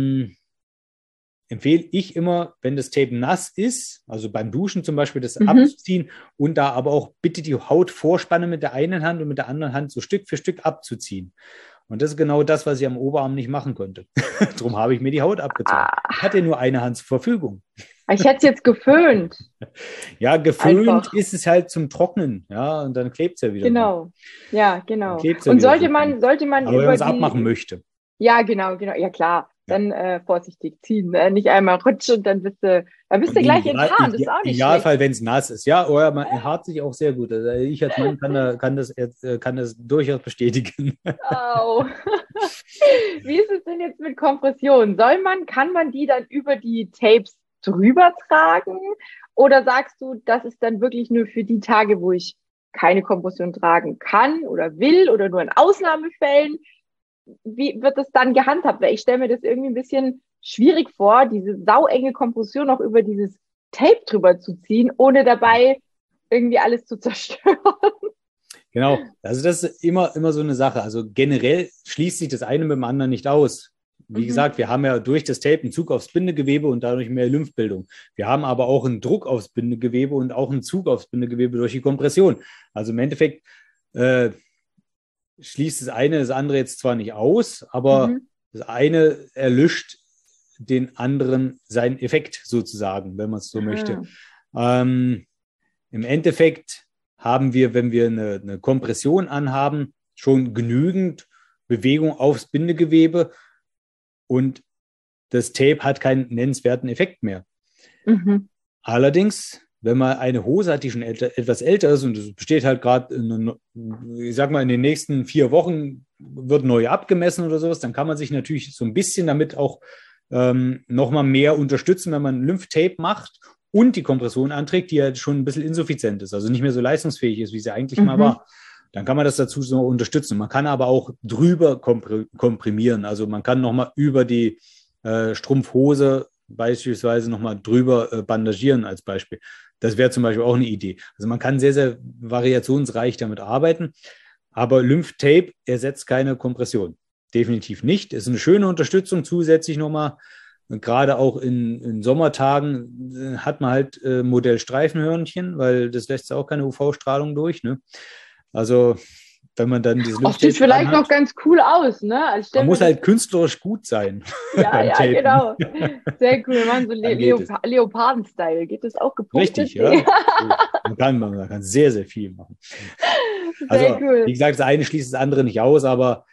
empfehle ich immer, wenn das Tape nass ist, also beim Duschen zum Beispiel, das abzuziehen und da aber auch bitte die Hautvorspanne mit der einen Hand und mit der anderen Hand so Stück für Stück abzuziehen. Und das ist genau das, was ich am Oberarm nicht machen konnte. Darum habe ich mir die Haut abgezogen. Ich hatte nur eine Hand zur Verfügung. Ich hätte es jetzt geföhnt. Ja, geföhnt ist es halt zum Trocknen. Ja, und dann klebt es ja wieder. Genau. Ja, genau. Und sollte man aber wenn man es abmachen möchte. Ja, genau. Ja, klar. Dann vorsichtig ziehen. Nicht einmal rutschen und dann bist du gleich enttarnt. Das ist auch nicht Idealfall, wenn es nass ist. Ja, oder man enthaart sich auch sehr gut. Also ich als Mann kann das durchaus bestätigen. Oh. Wie ist es denn jetzt mit Kompression? Kann man die dann über die Tapes drüber tragen? Oder sagst du, das ist dann wirklich nur für die Tage, wo ich keine Kompression tragen kann oder will oder nur in Ausnahmefällen? Wie wird das dann gehandhabt? Weil ich stelle mir das irgendwie ein bisschen schwierig vor, diese sauenge Kompression auch über dieses Tape drüber zu ziehen, ohne dabei irgendwie alles zu zerstören. Genau, also das ist immer so eine Sache. Also generell schließt sich das eine mit dem anderen nicht aus. Wie gesagt, wir haben ja durch das Tape einen Zug aufs Bindegewebe und dadurch mehr Lymphbildung. Wir haben aber auch einen Druck aufs Bindegewebe und auch einen Zug aufs Bindegewebe durch die Kompression. Also im Endeffekt schließt das eine das andere jetzt zwar nicht aus, aber das eine erlischt den anderen seinen Effekt sozusagen, wenn man es so möchte. Im Endeffekt haben wir, wenn wir eine Kompression anhaben, schon genügend Bewegung aufs Bindegewebe und das Tape hat keinen nennenswerten Effekt mehr. Allerdings, wenn man eine Hose hat, die schon etwas älter ist und es besteht halt gerade, ich sag mal, in den nächsten 4 Wochen wird neu abgemessen oder sowas, dann kann man sich natürlich so ein bisschen damit auch nochmal mehr unterstützen, wenn man ein Lymphtape macht und die Kompression anträgt, die ja schon ein bisschen insuffizient ist, also nicht mehr so leistungsfähig ist, wie sie eigentlich mal war. Dann kann man das dazu so unterstützen. Man kann aber auch drüber komprimieren. Also man kann nochmal über die Strumpfhose beispielsweise nochmal drüber bandagieren als Beispiel. Das wäre zum Beispiel auch eine Idee. Also man kann sehr, sehr variationsreich damit arbeiten, aber Lymphtape ersetzt keine Kompression. Definitiv nicht. Ist eine schöne Unterstützung zusätzlich nochmal. Gerade auch in Sommertagen hat man halt Modell Streifenhörnchen, weil das lässt ja auch keine UV-Strahlung durch. Ne? Also wenn man dann dieses Lymphtape sieht vielleicht noch ganz cool aus, ne? Also man muss halt künstlerisch gut sein. Ja, genau. Sehr cool. Wir machen so Leoparden-Style. Geht das auch gepunktet? Richtig, ja. Man kann sehr, sehr viel machen. Also, cool. Wie gesagt, das eine schließt das andere nicht aus, aber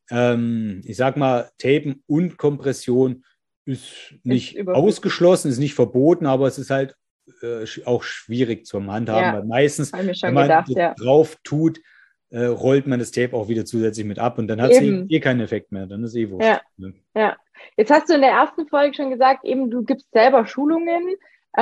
ich sag mal, Tapen und Kompression ist nicht ausgeschlossen, ist nicht verboten, aber es ist halt auch schwierig zum Handhaben, weil meistens, wenn man drauf tut, rollt man das Tape auch wieder zusätzlich mit ab und dann hat es keinen Effekt mehr, dann ist wurscht. Ja. Jetzt hast du in der ersten Folge schon gesagt, eben du gibst selber Schulungen,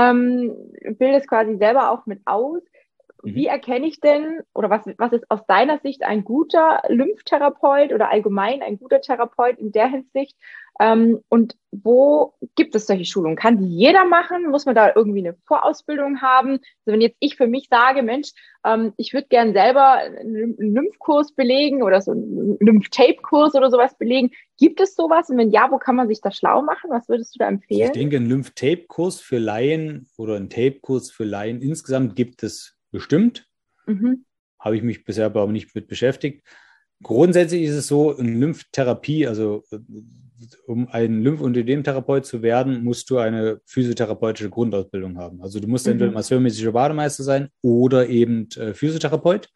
bildest quasi selber auch mit aus. Wie erkenne ich denn, oder was ist aus deiner Sicht ein guter Lymphtherapeut oder allgemein ein guter Therapeut in der Hinsicht? Und wo gibt es solche Schulungen? Kann die jeder machen? Muss man da irgendwie eine Vorausbildung haben? Also wenn jetzt ich für mich sage, Mensch, ich würde gern selber einen Lymphkurs belegen oder so einen Lymph-Tape-Kurs oder sowas belegen. Gibt es sowas? Und wenn ja, wo kann man sich da schlau machen? Was würdest du da empfehlen? Ich denke, einen Lymph-Tape-Kurs für Laien oder einen Tape-Kurs für Laien insgesamt gibt es bestimmt. Habe ich mich bisher aber auch nicht mit beschäftigt. Grundsätzlich ist es so, eine Lymphtherapie, also um ein Lymphödem-Therapeut zu werden, musst du eine physiotherapeutische Grundausbildung haben. Also du musst entweder masseurmäßiger Bademeister sein oder eben Physiotherapeut.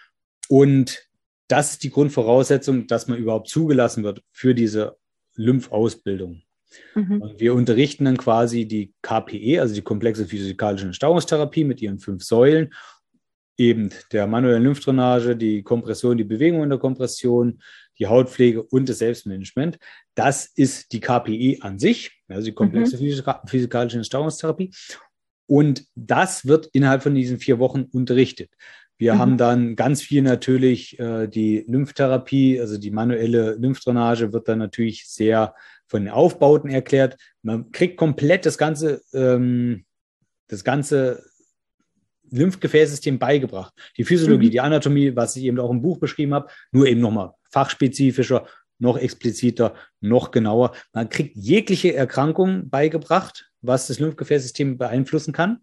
Und das ist die Grundvoraussetzung, dass man überhaupt zugelassen wird für diese Lymphausbildung. Und wir unterrichten dann quasi die KPE, also die komplexe physikalische Entstauungstherapie mit ihren 5 Säulen eben der manuellen Lymphdrainage, die Kompression, die Bewegung in der Kompression, die Hautpflege und das Selbstmanagement. Das ist die KPE an sich, also die komplexe physikalische Entstauungstherapie. Und das wird innerhalb von diesen 4 Wochen unterrichtet. Wir haben dann ganz viel natürlich die Lymphtherapie, also die manuelle Lymphdrainage wird dann natürlich sehr von den Aufbauten erklärt. Man kriegt komplett das ganze Lymphgefäßsystem beigebracht. Die Physiologie, die Anatomie, was ich eben auch im Buch beschrieben habe, nur eben nochmal fachspezifischer, noch expliziter, noch genauer. Man kriegt jegliche Erkrankung beigebracht, was das Lymphgefäßsystem beeinflussen kann.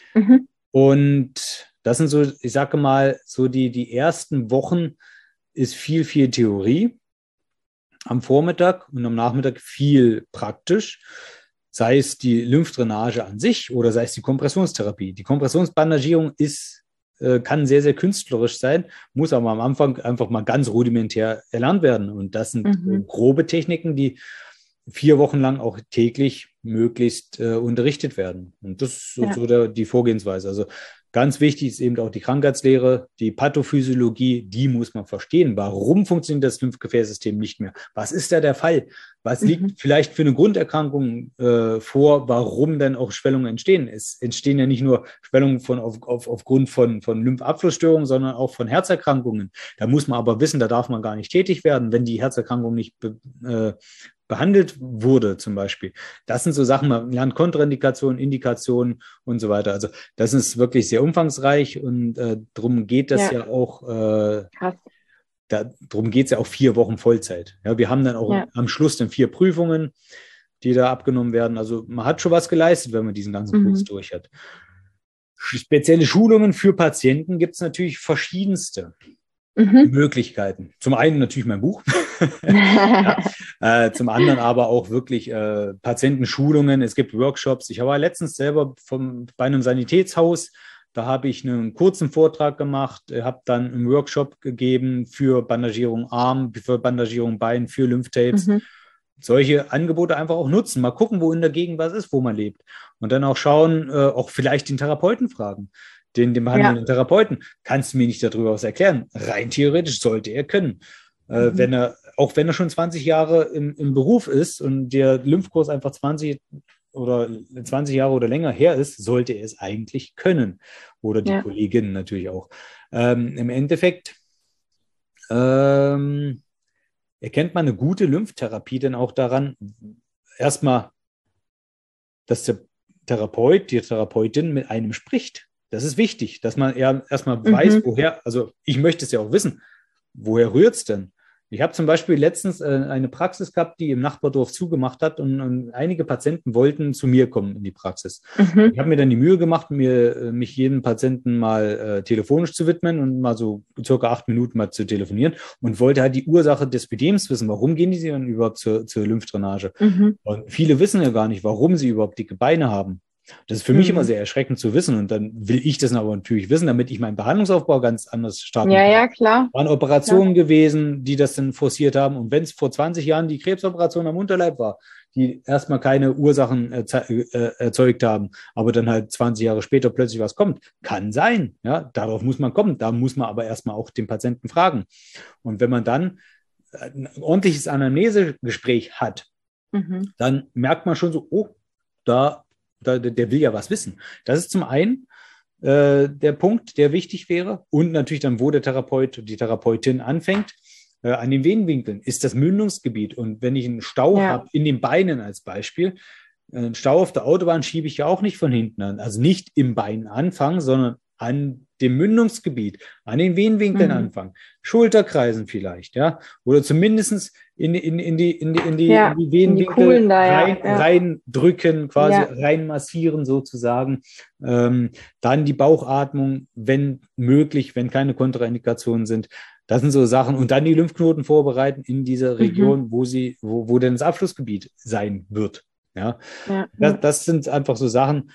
Und das sind so, ich sage mal, so die ersten Wochen ist viel, viel Theorie. Am Vormittag und am Nachmittag viel praktisch. Sei es die Lymphdrainage an sich oder sei es die Kompressionstherapie. Die Kompressionsbandagierung kann sehr, sehr künstlerisch sein, muss aber am Anfang einfach mal ganz rudimentär erlernt werden. Und das sind grobe Techniken, die 4 Wochen lang auch täglich möglichst unterrichtet werden. Und das ist so die Vorgehensweise. Also ganz wichtig ist eben auch die Krankheitslehre, die Pathophysiologie, die muss man verstehen. Warum funktioniert das Lymphgefäßsystem nicht mehr? Was ist da der Fall? Was liegt vielleicht für eine Grunderkrankung vor, warum dann auch Schwellungen entstehen? Es entstehen ja nicht nur Schwellungen aufgrund von Lymphabflussstörungen, sondern auch von Herzerkrankungen. Da muss man aber wissen, da darf man gar nicht tätig werden, wenn die Herzerkrankung nicht behandelt wurde zum Beispiel. Das sind so Sachen, man lernt Kontraindikationen, Indikationen und so weiter. Also das ist wirklich sehr umfangreich und darum geht das ja auch, darum geht es ja auch 4 Wochen Vollzeit. Ja, wir haben dann auch am Schluss dann 4 Prüfungen, die da abgenommen werden. Also man hat schon was geleistet, wenn man diesen ganzen Kurs durch hat. Spezielle Schulungen für Patienten gibt es natürlich verschiedenste Möglichkeiten. Zum einen natürlich mein Buch, zum anderen aber auch wirklich Patientenschulungen. Es gibt Workshops. Ich war letztens selber bei einem Sanitätshaus, da habe ich einen kurzen Vortrag gemacht, habe dann einen Workshop gegeben für Bandagierung Arm, für Bandagierung Bein, für Lymphtapes. Solche Angebote einfach auch nutzen. Mal gucken, wo in der Gegend was ist, wo man lebt. Und dann auch schauen, auch vielleicht den Therapeuten fragen. Den behandelnden Therapeuten, kannst du mir nicht darüber was erklären? Rein theoretisch sollte er können. Wenn er schon 20 Jahre im Beruf ist und der Lymphkurs einfach 20 Jahre oder länger her ist, sollte er es eigentlich können. Oder die Kolleginnen natürlich auch. Im Endeffekt erkennt man eine gute Lymphtherapie denn auch daran, erstmal, dass der Therapeut, die Therapeutin mit einem spricht. Das ist wichtig, dass man erstmal weiß, woher, also ich möchte es ja auch wissen, woher rührt es denn? Ich habe zum Beispiel letztens eine Praxis gehabt, die im Nachbardorf zugemacht hat und einige Patienten wollten zu mir kommen in die Praxis. Ich habe mir dann die Mühe gemacht, mich jedem Patienten mal telefonisch zu widmen und mal so circa 8 Minuten mal zu telefonieren und wollte halt die Ursache des Ödems wissen. Warum gehen die denn überhaupt zur Lymphdrainage? Und viele wissen ja gar nicht, warum sie überhaupt dicke Beine haben. Das ist für mich immer sehr erschreckend zu wissen und dann will ich das aber natürlich wissen, damit ich meinen Behandlungsaufbau ganz anders starten kann. Ja, klar. Waren Operationen gewesen, die das dann forciert haben und wenn es vor 20 Jahren die Krebsoperation am Unterleib war, die erstmal keine Ursachen erzeugt haben, aber dann halt 20 Jahre später plötzlich was kommt, kann sein. Ja, darauf muss man kommen. Da muss man aber erstmal auch den Patienten fragen. Und wenn man dann ein ordentliches Anamnesegespräch hat, dann merkt man schon so, oh, der will ja was wissen. Das ist zum einen der Punkt, der wichtig wäre. Und natürlich dann, wo der Therapeut, die Therapeutin anfängt. An den Venenwinkeln ist das Mündungsgebiet. Und wenn ich einen Stau habe in den Beinen als Beispiel, einen Stau auf der Autobahn schiebe ich ja auch nicht von hinten an. Also nicht im Bein anfangen, sondern an dem Mündungsgebiet, an den Venenwinkeln anfangen. Schulterkreisen vielleicht, ja. Oder zumindest in die Venenwinkel reindrücken, quasi reinmassieren sozusagen. Dann die Bauchatmung, wenn möglich, wenn keine Kontraindikationen sind. Das sind so Sachen. Und dann die Lymphknoten vorbereiten in dieser Region, wo denn das Abflussgebiet sein wird. Ja. Das sind einfach so Sachen,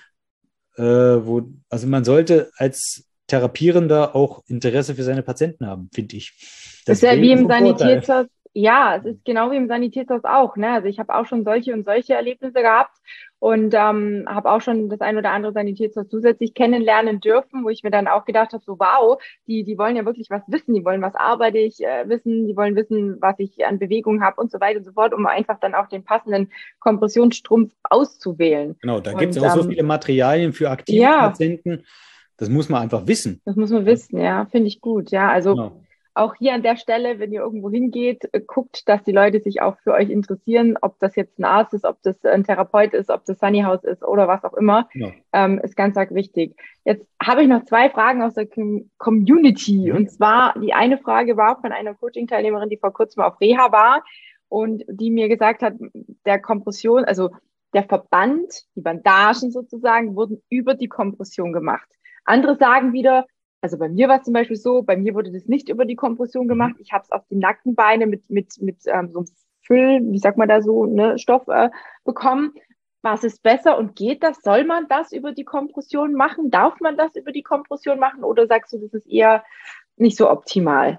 also man sollte als Therapierender auch Interesse für seine Patienten haben, finde ich. Das ist ja wie im Sanitätshaus. Ja, es ist genau wie im Sanitätshaus auch, ne? Also ich habe auch schon solche und solche Erlebnisse gehabt und habe auch schon das ein oder andere Sanitätshaus zusätzlich kennenlernen dürfen, wo ich mir dann auch gedacht habe, so wow, die wollen ja wirklich was wissen, die wollen, was arbeite ich wissen, die wollen wissen, was ich an Bewegung habe und so weiter und so fort, um einfach dann auch den passenden Kompressionsstrumpf auszuwählen. Genau, da gibt es Und auch so viele Materialien für aktive ja, Patienten. Das muss man einfach wissen. das muss man wissen, ja, finde ich gut. Ja, also Genau. auch hier an der Stelle, wenn ihr irgendwo hingeht, guckt, dass die Leute sich auch für euch interessieren, ob das jetzt ein Arzt ist, ob das ein Therapeut ist, ob das Sunnyhouse ist oder was auch immer, Genau. ist ganz arg wichtig. Jetzt habe ich noch zwei Fragen aus der Community. Mhm. Und zwar, die eine Frage war von einer Coaching-Teilnehmerin, die vor kurzem auf Reha war und die mir gesagt hat, der Kompression, also der Verband, die Bandagen sozusagen, wurden über die Kompression gemacht. Andere sagen wieder, also bei mir war es zum Beispiel so, bei mir wurde das nicht über die Kompression gemacht. Mhm. Ich habe es auf die Nackenbeine mit so einem Füll, wie sagt man da so, ne, Stoff bekommen. Was ist besser und geht das? Soll man das über die Kompression machen? Darf man das über die Kompression machen? Oder sagst du, das ist eher nicht so optimal?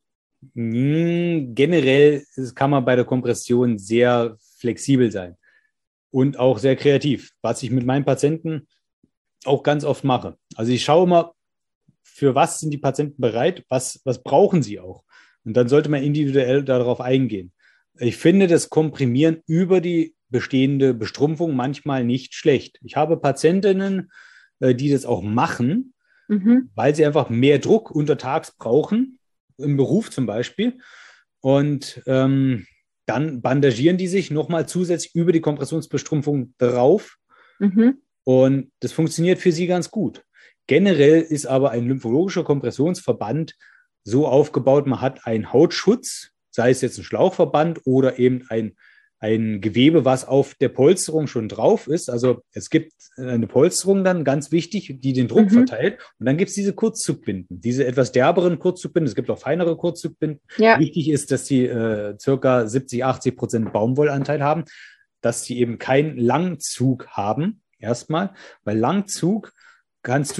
Generell kann man bei der Kompression sehr flexibel sein und auch sehr kreativ, was ich mit meinen Patienten auch ganz oft mache. Also ich schaue mal, für was sind die Patienten bereit, was brauchen sie auch. Und dann sollte man individuell darauf eingehen. Ich finde das Komprimieren über die bestehende Bestrumpfung manchmal nicht schlecht. Ich habe Patientinnen, die das auch machen, Mhm. weil sie einfach mehr Druck untertags brauchen, im Beruf zum Beispiel. Und dann bandagieren die sich nochmal zusätzlich über die Kompressionsbestrumpfung drauf. Mhm. Und das funktioniert für sie ganz gut. Generell ist aber ein lymphologischer Kompressionsverband so aufgebaut, man hat einen Hautschutz, sei es jetzt ein Schlauchverband oder eben ein Gewebe, was auf der Polsterung schon drauf ist. Also es gibt eine Polsterung dann, ganz wichtig, die den Druck Mhm. verteilt. Und dann gibt es diese Kurzzugbinden, diese etwas derberen Kurzzugbinden. Es gibt auch feinere Kurzzugbinden. Ja. Wichtig ist, dass die circa 70-80% Baumwollanteil haben, dass sie eben keinen Langzug haben, erstmal. Bei Langzug kannst du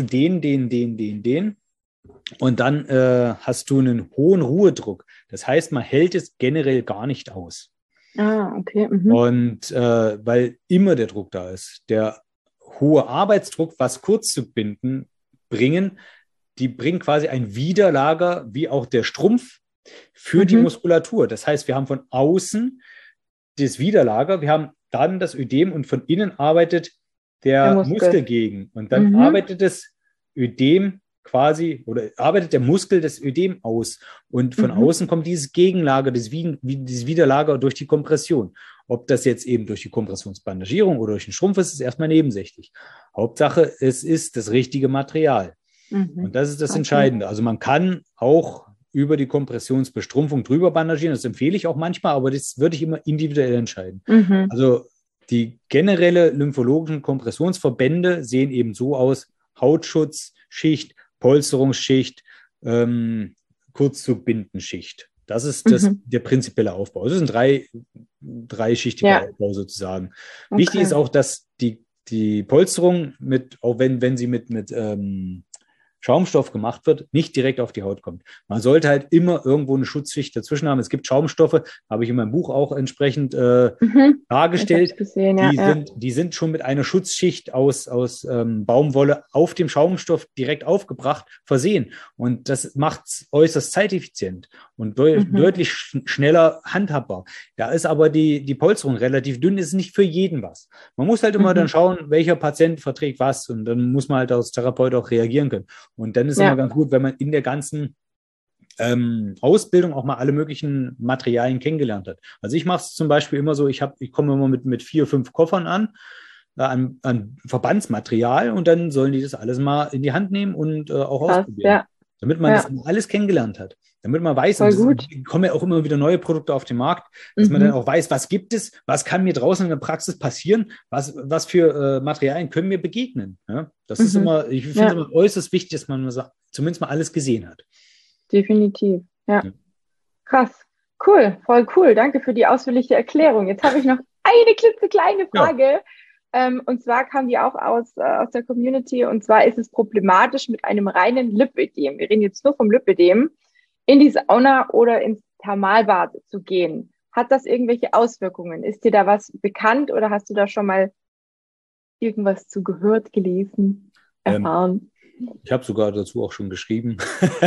den. Und dann hast du einen hohen Ruhedruck. Das heißt, man hält es generell gar nicht aus. Ah, okay. Mhm. Und weil immer der Druck da ist. Der hohe Arbeitsdruck, was Kurzzugbinden bringen, die bringen quasi ein Widerlager, wie auch der Strumpf, für die Mhm. Muskulatur. Das heißt, wir haben von außen das Widerlager, wir haben dann das Ödem und von innen arbeitet Der der Muskel Muskel. gegen. Und dann Mhm. arbeitet das Ödem quasi oder arbeitet der Muskel das Ödem aus. Und von Mhm. außen kommt dieses Gegenlager, dieses Widerlager durch die Kompression. Ob das jetzt eben durch die Kompressionsbandagierung oder durch den Schrumpf ist, ist erstmal nebensächlich. Hauptsache, es ist das richtige Material. Und Mhm. das ist das Okay. Entscheidende. Also man kann auch über die Kompressionsbestrumpfung drüber bandagieren. Das empfehle ich auch manchmal, aber das würde ich immer individuell entscheiden. Mhm. Also die generelle lymphologischen Kompressionsverbände sehen eben so aus: Hautschutzschicht, Polsterungsschicht, Kurzzugbiндenschicht. Das ist Mhm. der prinzipielle Aufbau. Das ist ein dreischichtiger Ja, Aufbau sozusagen. Wichtig ist okay. auch, dass die Polsterung auch wenn sie mit Schaumstoff gemacht wird, nicht direkt auf die Haut kommt. Man sollte halt immer irgendwo eine Schutzschicht dazwischen haben. Es gibt Schaumstoffe, habe ich in meinem Buch auch entsprechend Mhm. Ich habe es dargestellt. gesehen, ja, Die ja. sind, die sind schon mit einer Schutzschicht aus Baumwolle auf dem Schaumstoff direkt aufgebracht, versehen. Und das macht es äußerst zeiteffizient und Mhm. deutlich schneller handhabbar. Da ist aber die Polsterung relativ dünn, ist nicht für jeden was. Man muss halt immer dann Mhm. schauen, welcher Patient verträgt was, und dann muss man halt als Therapeut auch reagieren können. Und dann ist es immer Ja, ganz gut, wenn man in der ganzen Ausbildung auch mal alle möglichen Materialien kennengelernt hat. Also ich mache es zum Beispiel immer so, ich komme immer mit 4, 5 Koffern an Verbandsmaterial, und dann sollen die das alles mal in die Hand nehmen und auch krass, ausprobieren, ja, damit man das ja, alles kennengelernt hat. Damit man weiß, und voll es gut. kommen ja auch immer wieder neue Produkte auf den Markt, dass man dann Mhm. auch weiß, was gibt es, was kann mir draußen in der Praxis passieren, was für Materialien können mir begegnen. Ja? Das ist Mhm. immer, ich finde es Ja, immer äußerst wichtig, dass man zumindest mal alles gesehen hat. definitiv. Ja, Ja. krass. Cool, voll cool. Danke für die ausführliche Erklärung. Jetzt habe ich noch eine klitzekleine Ja. Frage. Und zwar kam die auch aus der Community. Und zwar ist es problematisch mit einem reinen Lipödem. Wir reden jetzt nur vom Lipödem. In die Sauna oder ins Thermalbad zu gehen. Hat das irgendwelche Auswirkungen? Ist dir da was bekannt oder hast du da schon mal irgendwas zu gehört, gelesen, erfahren? Ich habe sogar dazu auch schon geschrieben.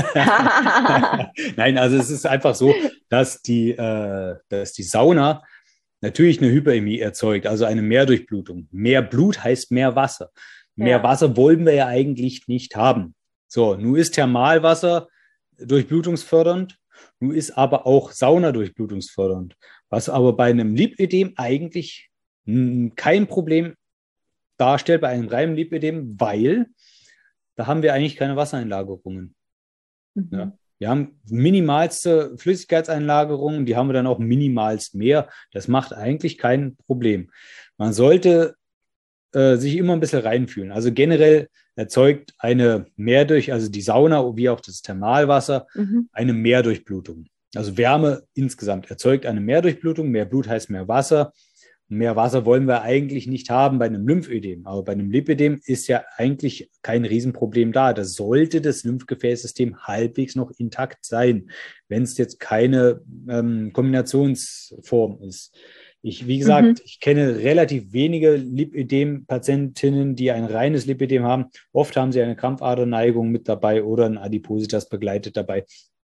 Nein, also es ist einfach so, dass die Sauna natürlich eine Hyperämie erzeugt, also eine Mehrdurchblutung. Mehr Blut heißt mehr Wasser. Mehr Wasser wollen wir ja eigentlich nicht haben. So, nun ist Thermalwasser durchblutungsfördernd, nun ist aber auch Sauna durchblutungsfördernd, was aber bei einem Lipödem eigentlich kein Problem darstellt, bei einem reinen Lipödem, weil da haben wir eigentlich keine Wassereinlagerungen. Mhm. Ja. Wir haben minimalste Flüssigkeitseinlagerungen, die haben wir dann auch minimalst mehr. Das macht eigentlich kein Problem. Man sollte sich immer ein bisschen reinfühlen. Also generell erzeugt also die Sauna wie auch das Thermalwasser, eine Mehrdurchblutung. Also Wärme insgesamt erzeugt eine Mehrdurchblutung. Mehr Blut heißt mehr Wasser. Mehr Wasser wollen wir eigentlich nicht haben bei einem Lymphödem. Aber bei einem Lipödem ist ja eigentlich kein Riesenproblem da. Da sollte das Lymphgefäßsystem halbwegs noch intakt sein, wenn es jetzt keine Kombinationsform ist. Wie gesagt, ich kenne relativ wenige Lipödem-Patientinnen, die ein reines Lipödem haben. Oft haben sie eine Krampfaderneigung mit dabei oder ein Adipositas begleitet dabei.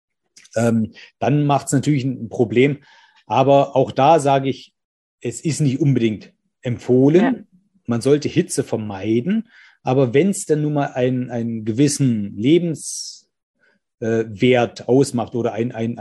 Dann macht es natürlich ein Problem. Aber auch da sage ich, es ist nicht unbedingt empfohlen. Ja. Man sollte Hitze vermeiden. Aber wenn es dann nun mal einen gewissen Lebenswert ausmacht oder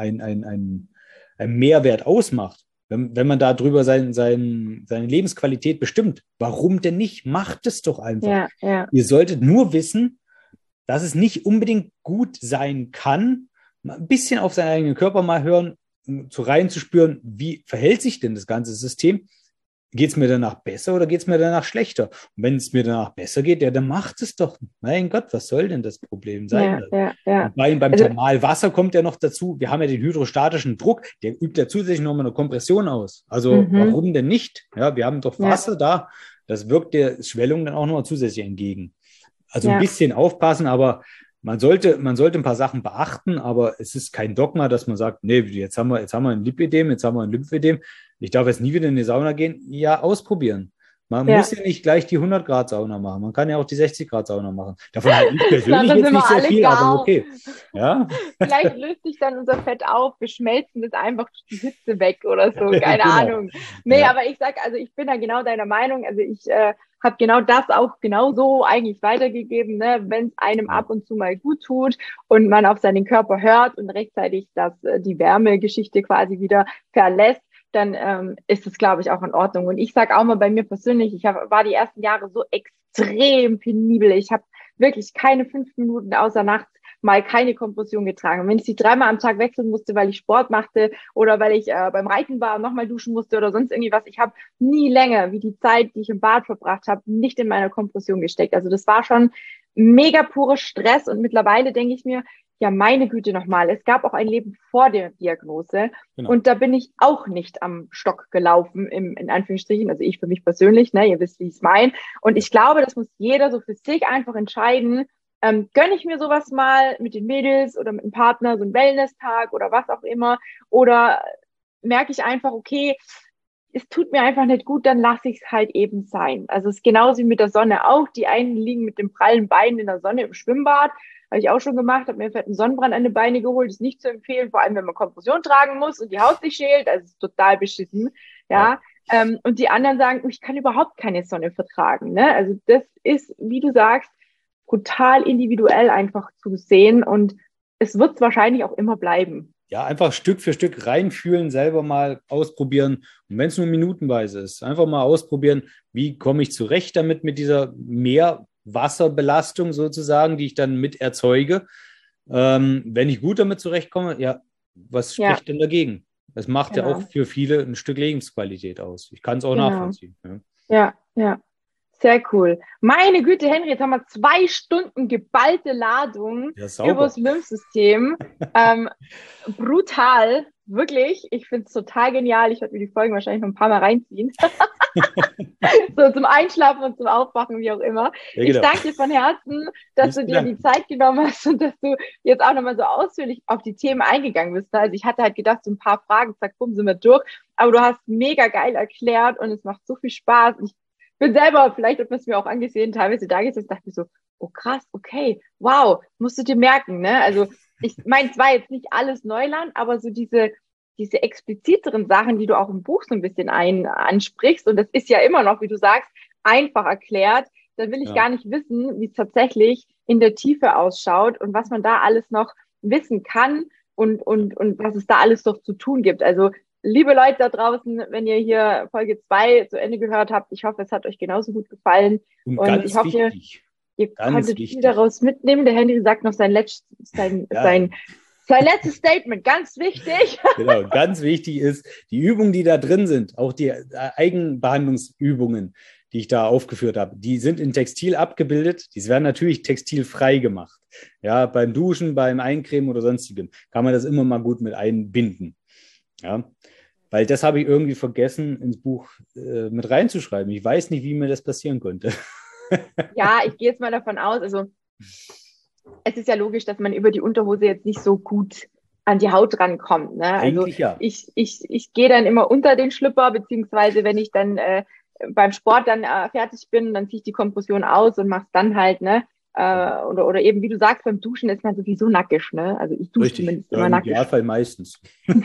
ein Mehrwert ausmacht, wenn man darüber seine Lebensqualität bestimmt, warum denn nicht? Macht es doch einfach. Ja, ja. Ihr solltet nur wissen, dass es nicht unbedingt gut sein kann, ein bisschen auf seinen eigenen Körper mal hören, reinzuspüren, wie verhält sich denn das ganze System? Geht es mir danach besser oder geht es mir danach schlechter? Und wenn es mir danach besser geht, ja, dann macht es doch. Mein Gott, was soll denn das Problem sein? Ja. Und beim Thermalwasser kommt ja noch dazu, wir haben ja den hydrostatischen Druck, der übt ja zusätzlich nochmal eine Kompression aus. Also warum denn nicht? Ja, wir haben doch Wasser da, das wirkt der Schwellung dann auch nochmal zusätzlich entgegen. Also ein bisschen aufpassen, aber man sollte ein paar Sachen beachten, aber es ist kein Dogma, dass man sagt, nee, jetzt haben wir ein Lipödem, jetzt haben wir ein Lymphödem, ich darf jetzt nie wieder in die Sauna gehen. Ja, ausprobieren. Man muss ja nicht gleich die 100-Grad-Sauna machen. Man kann ja auch die 60-Grad-Sauna machen. Davon halte ich persönlich jetzt nicht so viel, aber okay. Ja? Vielleicht löst sich dann unser Fett auf, wir schmelzen das einfach durch die Hitze weg oder so, keine Ahnung. Nee, aber ich sag, also ich bin da genau deiner Meinung, also ich habe genau das auch genau so eigentlich weitergegeben, ne? Wenn es einem ab und zu mal gut tut und man auf seinen Körper hört und rechtzeitig die Wärmegeschichte quasi wieder verlässt, dann ist es, glaube ich, auch in Ordnung. Und ich sage auch mal bei mir persönlich, war die ersten Jahre so extrem penibel. Ich habe wirklich keine 5 Minuten außer nachts mal keine Kompression getragen. Und wenn ich sie 3-mal am Tag wechseln musste, weil ich Sport machte oder weil ich beim Reiten war und nochmal duschen musste oder sonst irgendwie was, ich habe nie länger wie die Zeit, die ich im Bad verbracht habe, nicht in meiner Kompression gesteckt. Also das war schon mega purer Stress und mittlerweile denke ich mir, ja, meine Güte nochmal, es gab auch ein Leben vor der Diagnose und da bin ich auch nicht am Stock gelaufen, in Anführungsstrichen, also ich für mich persönlich, ne, ihr wisst, wie ich es meine. Und ich glaube, das muss jeder so für sich einfach entscheiden, gönne ich mir sowas mal mit den Mädels oder mit dem Partner, so einen Wellness-Tag oder was auch immer, oder merke ich einfach, okay, es tut mir einfach nicht gut, dann lasse ich es halt eben sein. Also es ist genauso wie mit der Sonne auch. Die einen liegen mit dem prallen Bein in der Sonne im Schwimmbad. Habe ich auch schon gemacht, habe mir vielleicht einen Sonnenbrand an die Beine geholt. Ist nicht zu empfehlen, vor allem wenn man Kompression tragen muss und die Haut sich schält. Also ist total beschissen. Ja. Und die anderen sagen, ich kann überhaupt keine Sonne vertragen. Ne? Also das ist, wie du sagst, brutal individuell einfach zu sehen. Und es wird es wahrscheinlich auch immer bleiben. Ja, einfach Stück für Stück reinfühlen, selber mal ausprobieren. Und wenn es nur minutenweise ist, einfach mal ausprobieren, wie komme ich zurecht damit, mit dieser Meerwasserbelastung sozusagen, die ich dann mit erzeuge. Wenn ich gut damit zurechtkomme, ja, was spricht denn dagegen? Das macht ja auch für viele ein Stück Lebensqualität aus. Ich kann es auch nachvollziehen. Ja. Sehr cool. Meine Güte, Henry, jetzt haben wir 2 Stunden geballte Ladung übers Lymphsystem. Brutal, wirklich. Ich finde es total genial. Ich werde mir die Folgen wahrscheinlich noch ein paar Mal reinziehen. So zum Einschlafen und zum Aufwachen, wie auch immer. Ja, genau. Ich danke dir von Herzen, dass du dir die Zeit genommen hast und dass du jetzt auch nochmal so ausführlich auf die Themen eingegangen bist. Also ich hatte halt gedacht, so ein paar Fragen, zack, bumm, sind wir durch. Aber du hast mega geil erklärt und es macht so viel Spaß. Ich bin selber, vielleicht hat man es mir auch angesehen, teilweise da gesessen, dachte ich so, oh krass, okay, wow, musst du dir merken, ne? Also ich meine, es war jetzt nicht alles Neuland, aber so diese expliziteren Sachen, die du auch im Buch so ein bisschen ansprichst, und das ist ja immer noch, wie du sagst, einfach erklärt, dann will ich gar nicht wissen, wie es tatsächlich in der Tiefe ausschaut und was man da alles noch wissen kann und was es da alles noch zu tun gibt. Also liebe Leute da draußen, wenn ihr hier Folge 2 zu Ende gehört habt, ich hoffe, es hat euch genauso gut gefallen. Und ich hoffe, ihr konntet viel daraus mitnehmen. Der Henry sagt noch sein letztes Statement, ganz wichtig. Genau, ganz wichtig ist, die Übungen, die da drin sind, auch die Eigenbehandlungsübungen, die ich da aufgeführt habe, die sind in Textil abgebildet. Die werden natürlich textilfrei gemacht. Ja, beim Duschen, beim Eincremen oder sonstigem kann man das immer mal gut mit einbinden. Ja, weil das habe ich irgendwie vergessen, ins Buch mit reinzuschreiben. Ich weiß nicht, wie mir das passieren konnte. Ja, ich gehe jetzt mal davon aus, also es ist ja logisch, dass man über die Unterhose jetzt nicht so gut an die Haut rankommt. Ne? Also ich gehe dann immer unter den Schlüpper, beziehungsweise wenn ich dann beim Sport dann fertig bin, dann ziehe ich die Kompression aus und mache es dann halt, ne? Oder eben, wie du sagst, beim Duschen ist man sowieso nackig, ne? Also ich dusche zumindest immer nackig. Im Idealfall meistens.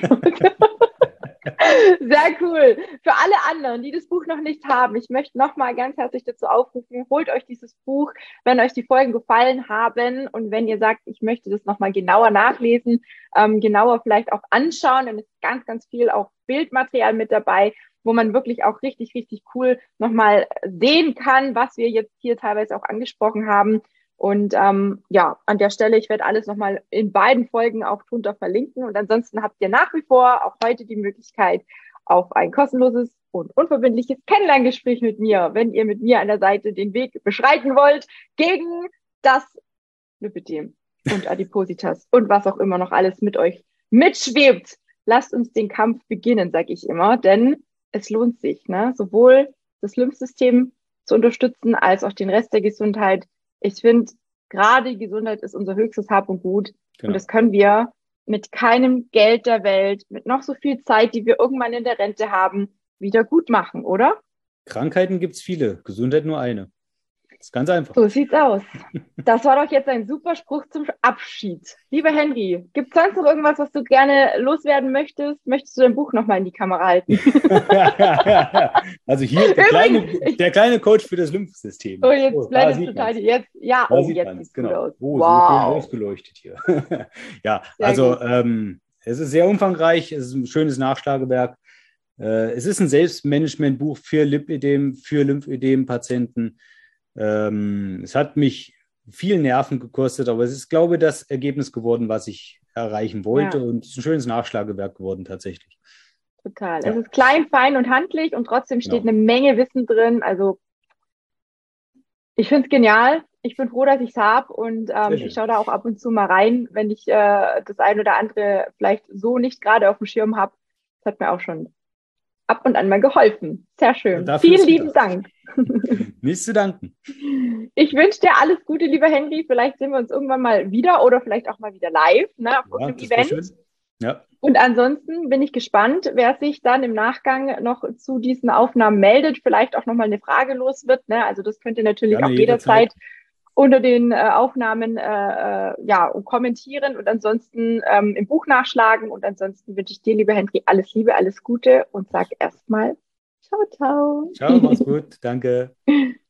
Sehr cool. Für alle anderen, die das Buch noch nicht haben, ich möchte nochmal ganz herzlich dazu aufrufen, holt euch dieses Buch, wenn euch die Folgen gefallen haben und wenn ihr sagt, ich möchte das nochmal genauer nachlesen, genauer vielleicht auch anschauen, dann ist ganz, ganz viel auch Bildmaterial mit dabei, wo man wirklich auch richtig, richtig cool nochmal sehen kann, was wir jetzt hier teilweise auch angesprochen haben. Und an der Stelle, ich werde alles nochmal in beiden Folgen auch drunter verlinken. Und ansonsten habt ihr nach wie vor auch heute die Möglichkeit auf ein kostenloses und unverbindliches Kennenlerngespräch mit mir, wenn ihr mit mir an der Seite den Weg beschreiten wollt gegen das Lipödem und Adipositas und was auch immer noch alles mit euch mitschwebt. Lasst uns den Kampf beginnen, sage ich immer, denn es lohnt sich, ne? Sowohl das Lymphsystem zu unterstützen als auch den Rest der Gesundheit. Ich finde, gerade die Gesundheit ist unser höchstes Hab und Gut. Genau. Und das können wir mit keinem Geld der Welt, mit noch so viel Zeit, die wir irgendwann in der Rente haben, wieder gut machen, oder? Krankheiten gibt es viele, Gesundheit nur eine. Das ist ganz einfach. So sieht's aus. Das war doch jetzt ein super Spruch zum Abschied. Lieber Henry, gibt es sonst noch irgendwas, was du gerne loswerden möchtest? Möchtest du dein Buch nochmal in die Kamera halten? Also hier der kleine Coach für das Lymphsystem. Oh, jetzt bleibt es total. Jetzt sieht es gut aus. Oh, wow. So ausgeleuchtet hier. Ja, sehr also es ist sehr umfangreich. Es ist ein schönes Nachschlagewerk. Es ist ein Selbstmanagementbuch für Lipödem, für Lymphödem-Patienten. Es hat mich viel Nerven gekostet, aber es ist, glaube ich, das Ergebnis geworden, was ich erreichen wollte. Ja. Und es ist ein schönes Nachschlagewerk geworden, tatsächlich. Total. Ja. Es ist klein, fein und handlich und trotzdem steht eine Menge Wissen drin. Also ich finde es genial. Ich bin froh, dass ich es habe und ich schaue da auch ab und zu mal rein, wenn ich das ein oder andere vielleicht so nicht gerade auf dem Schirm habe. Das hat mir auch schon ab und an mal geholfen. Sehr schön. Vielen lieben Dank. Nichts zu danken. Ich wünsche dir alles Gute, lieber Henry. Vielleicht sehen wir uns irgendwann mal wieder oder vielleicht auch mal wieder live, ne, auf irgendeinem Event. Ja. Und ansonsten bin ich gespannt, wer sich dann im Nachgang noch zu diesen Aufnahmen meldet, vielleicht auch nochmal eine Frage los wird. Ne? Also das könnt ihr natürlich auch jederzeit unter den Aufnahmen kommentieren und ansonsten im Buch nachschlagen. Und ansonsten wünsche ich dir, lieber Henry, alles Liebe, alles Gute und sag erstmal ciao, ciao. Ciao, mach's gut. Danke.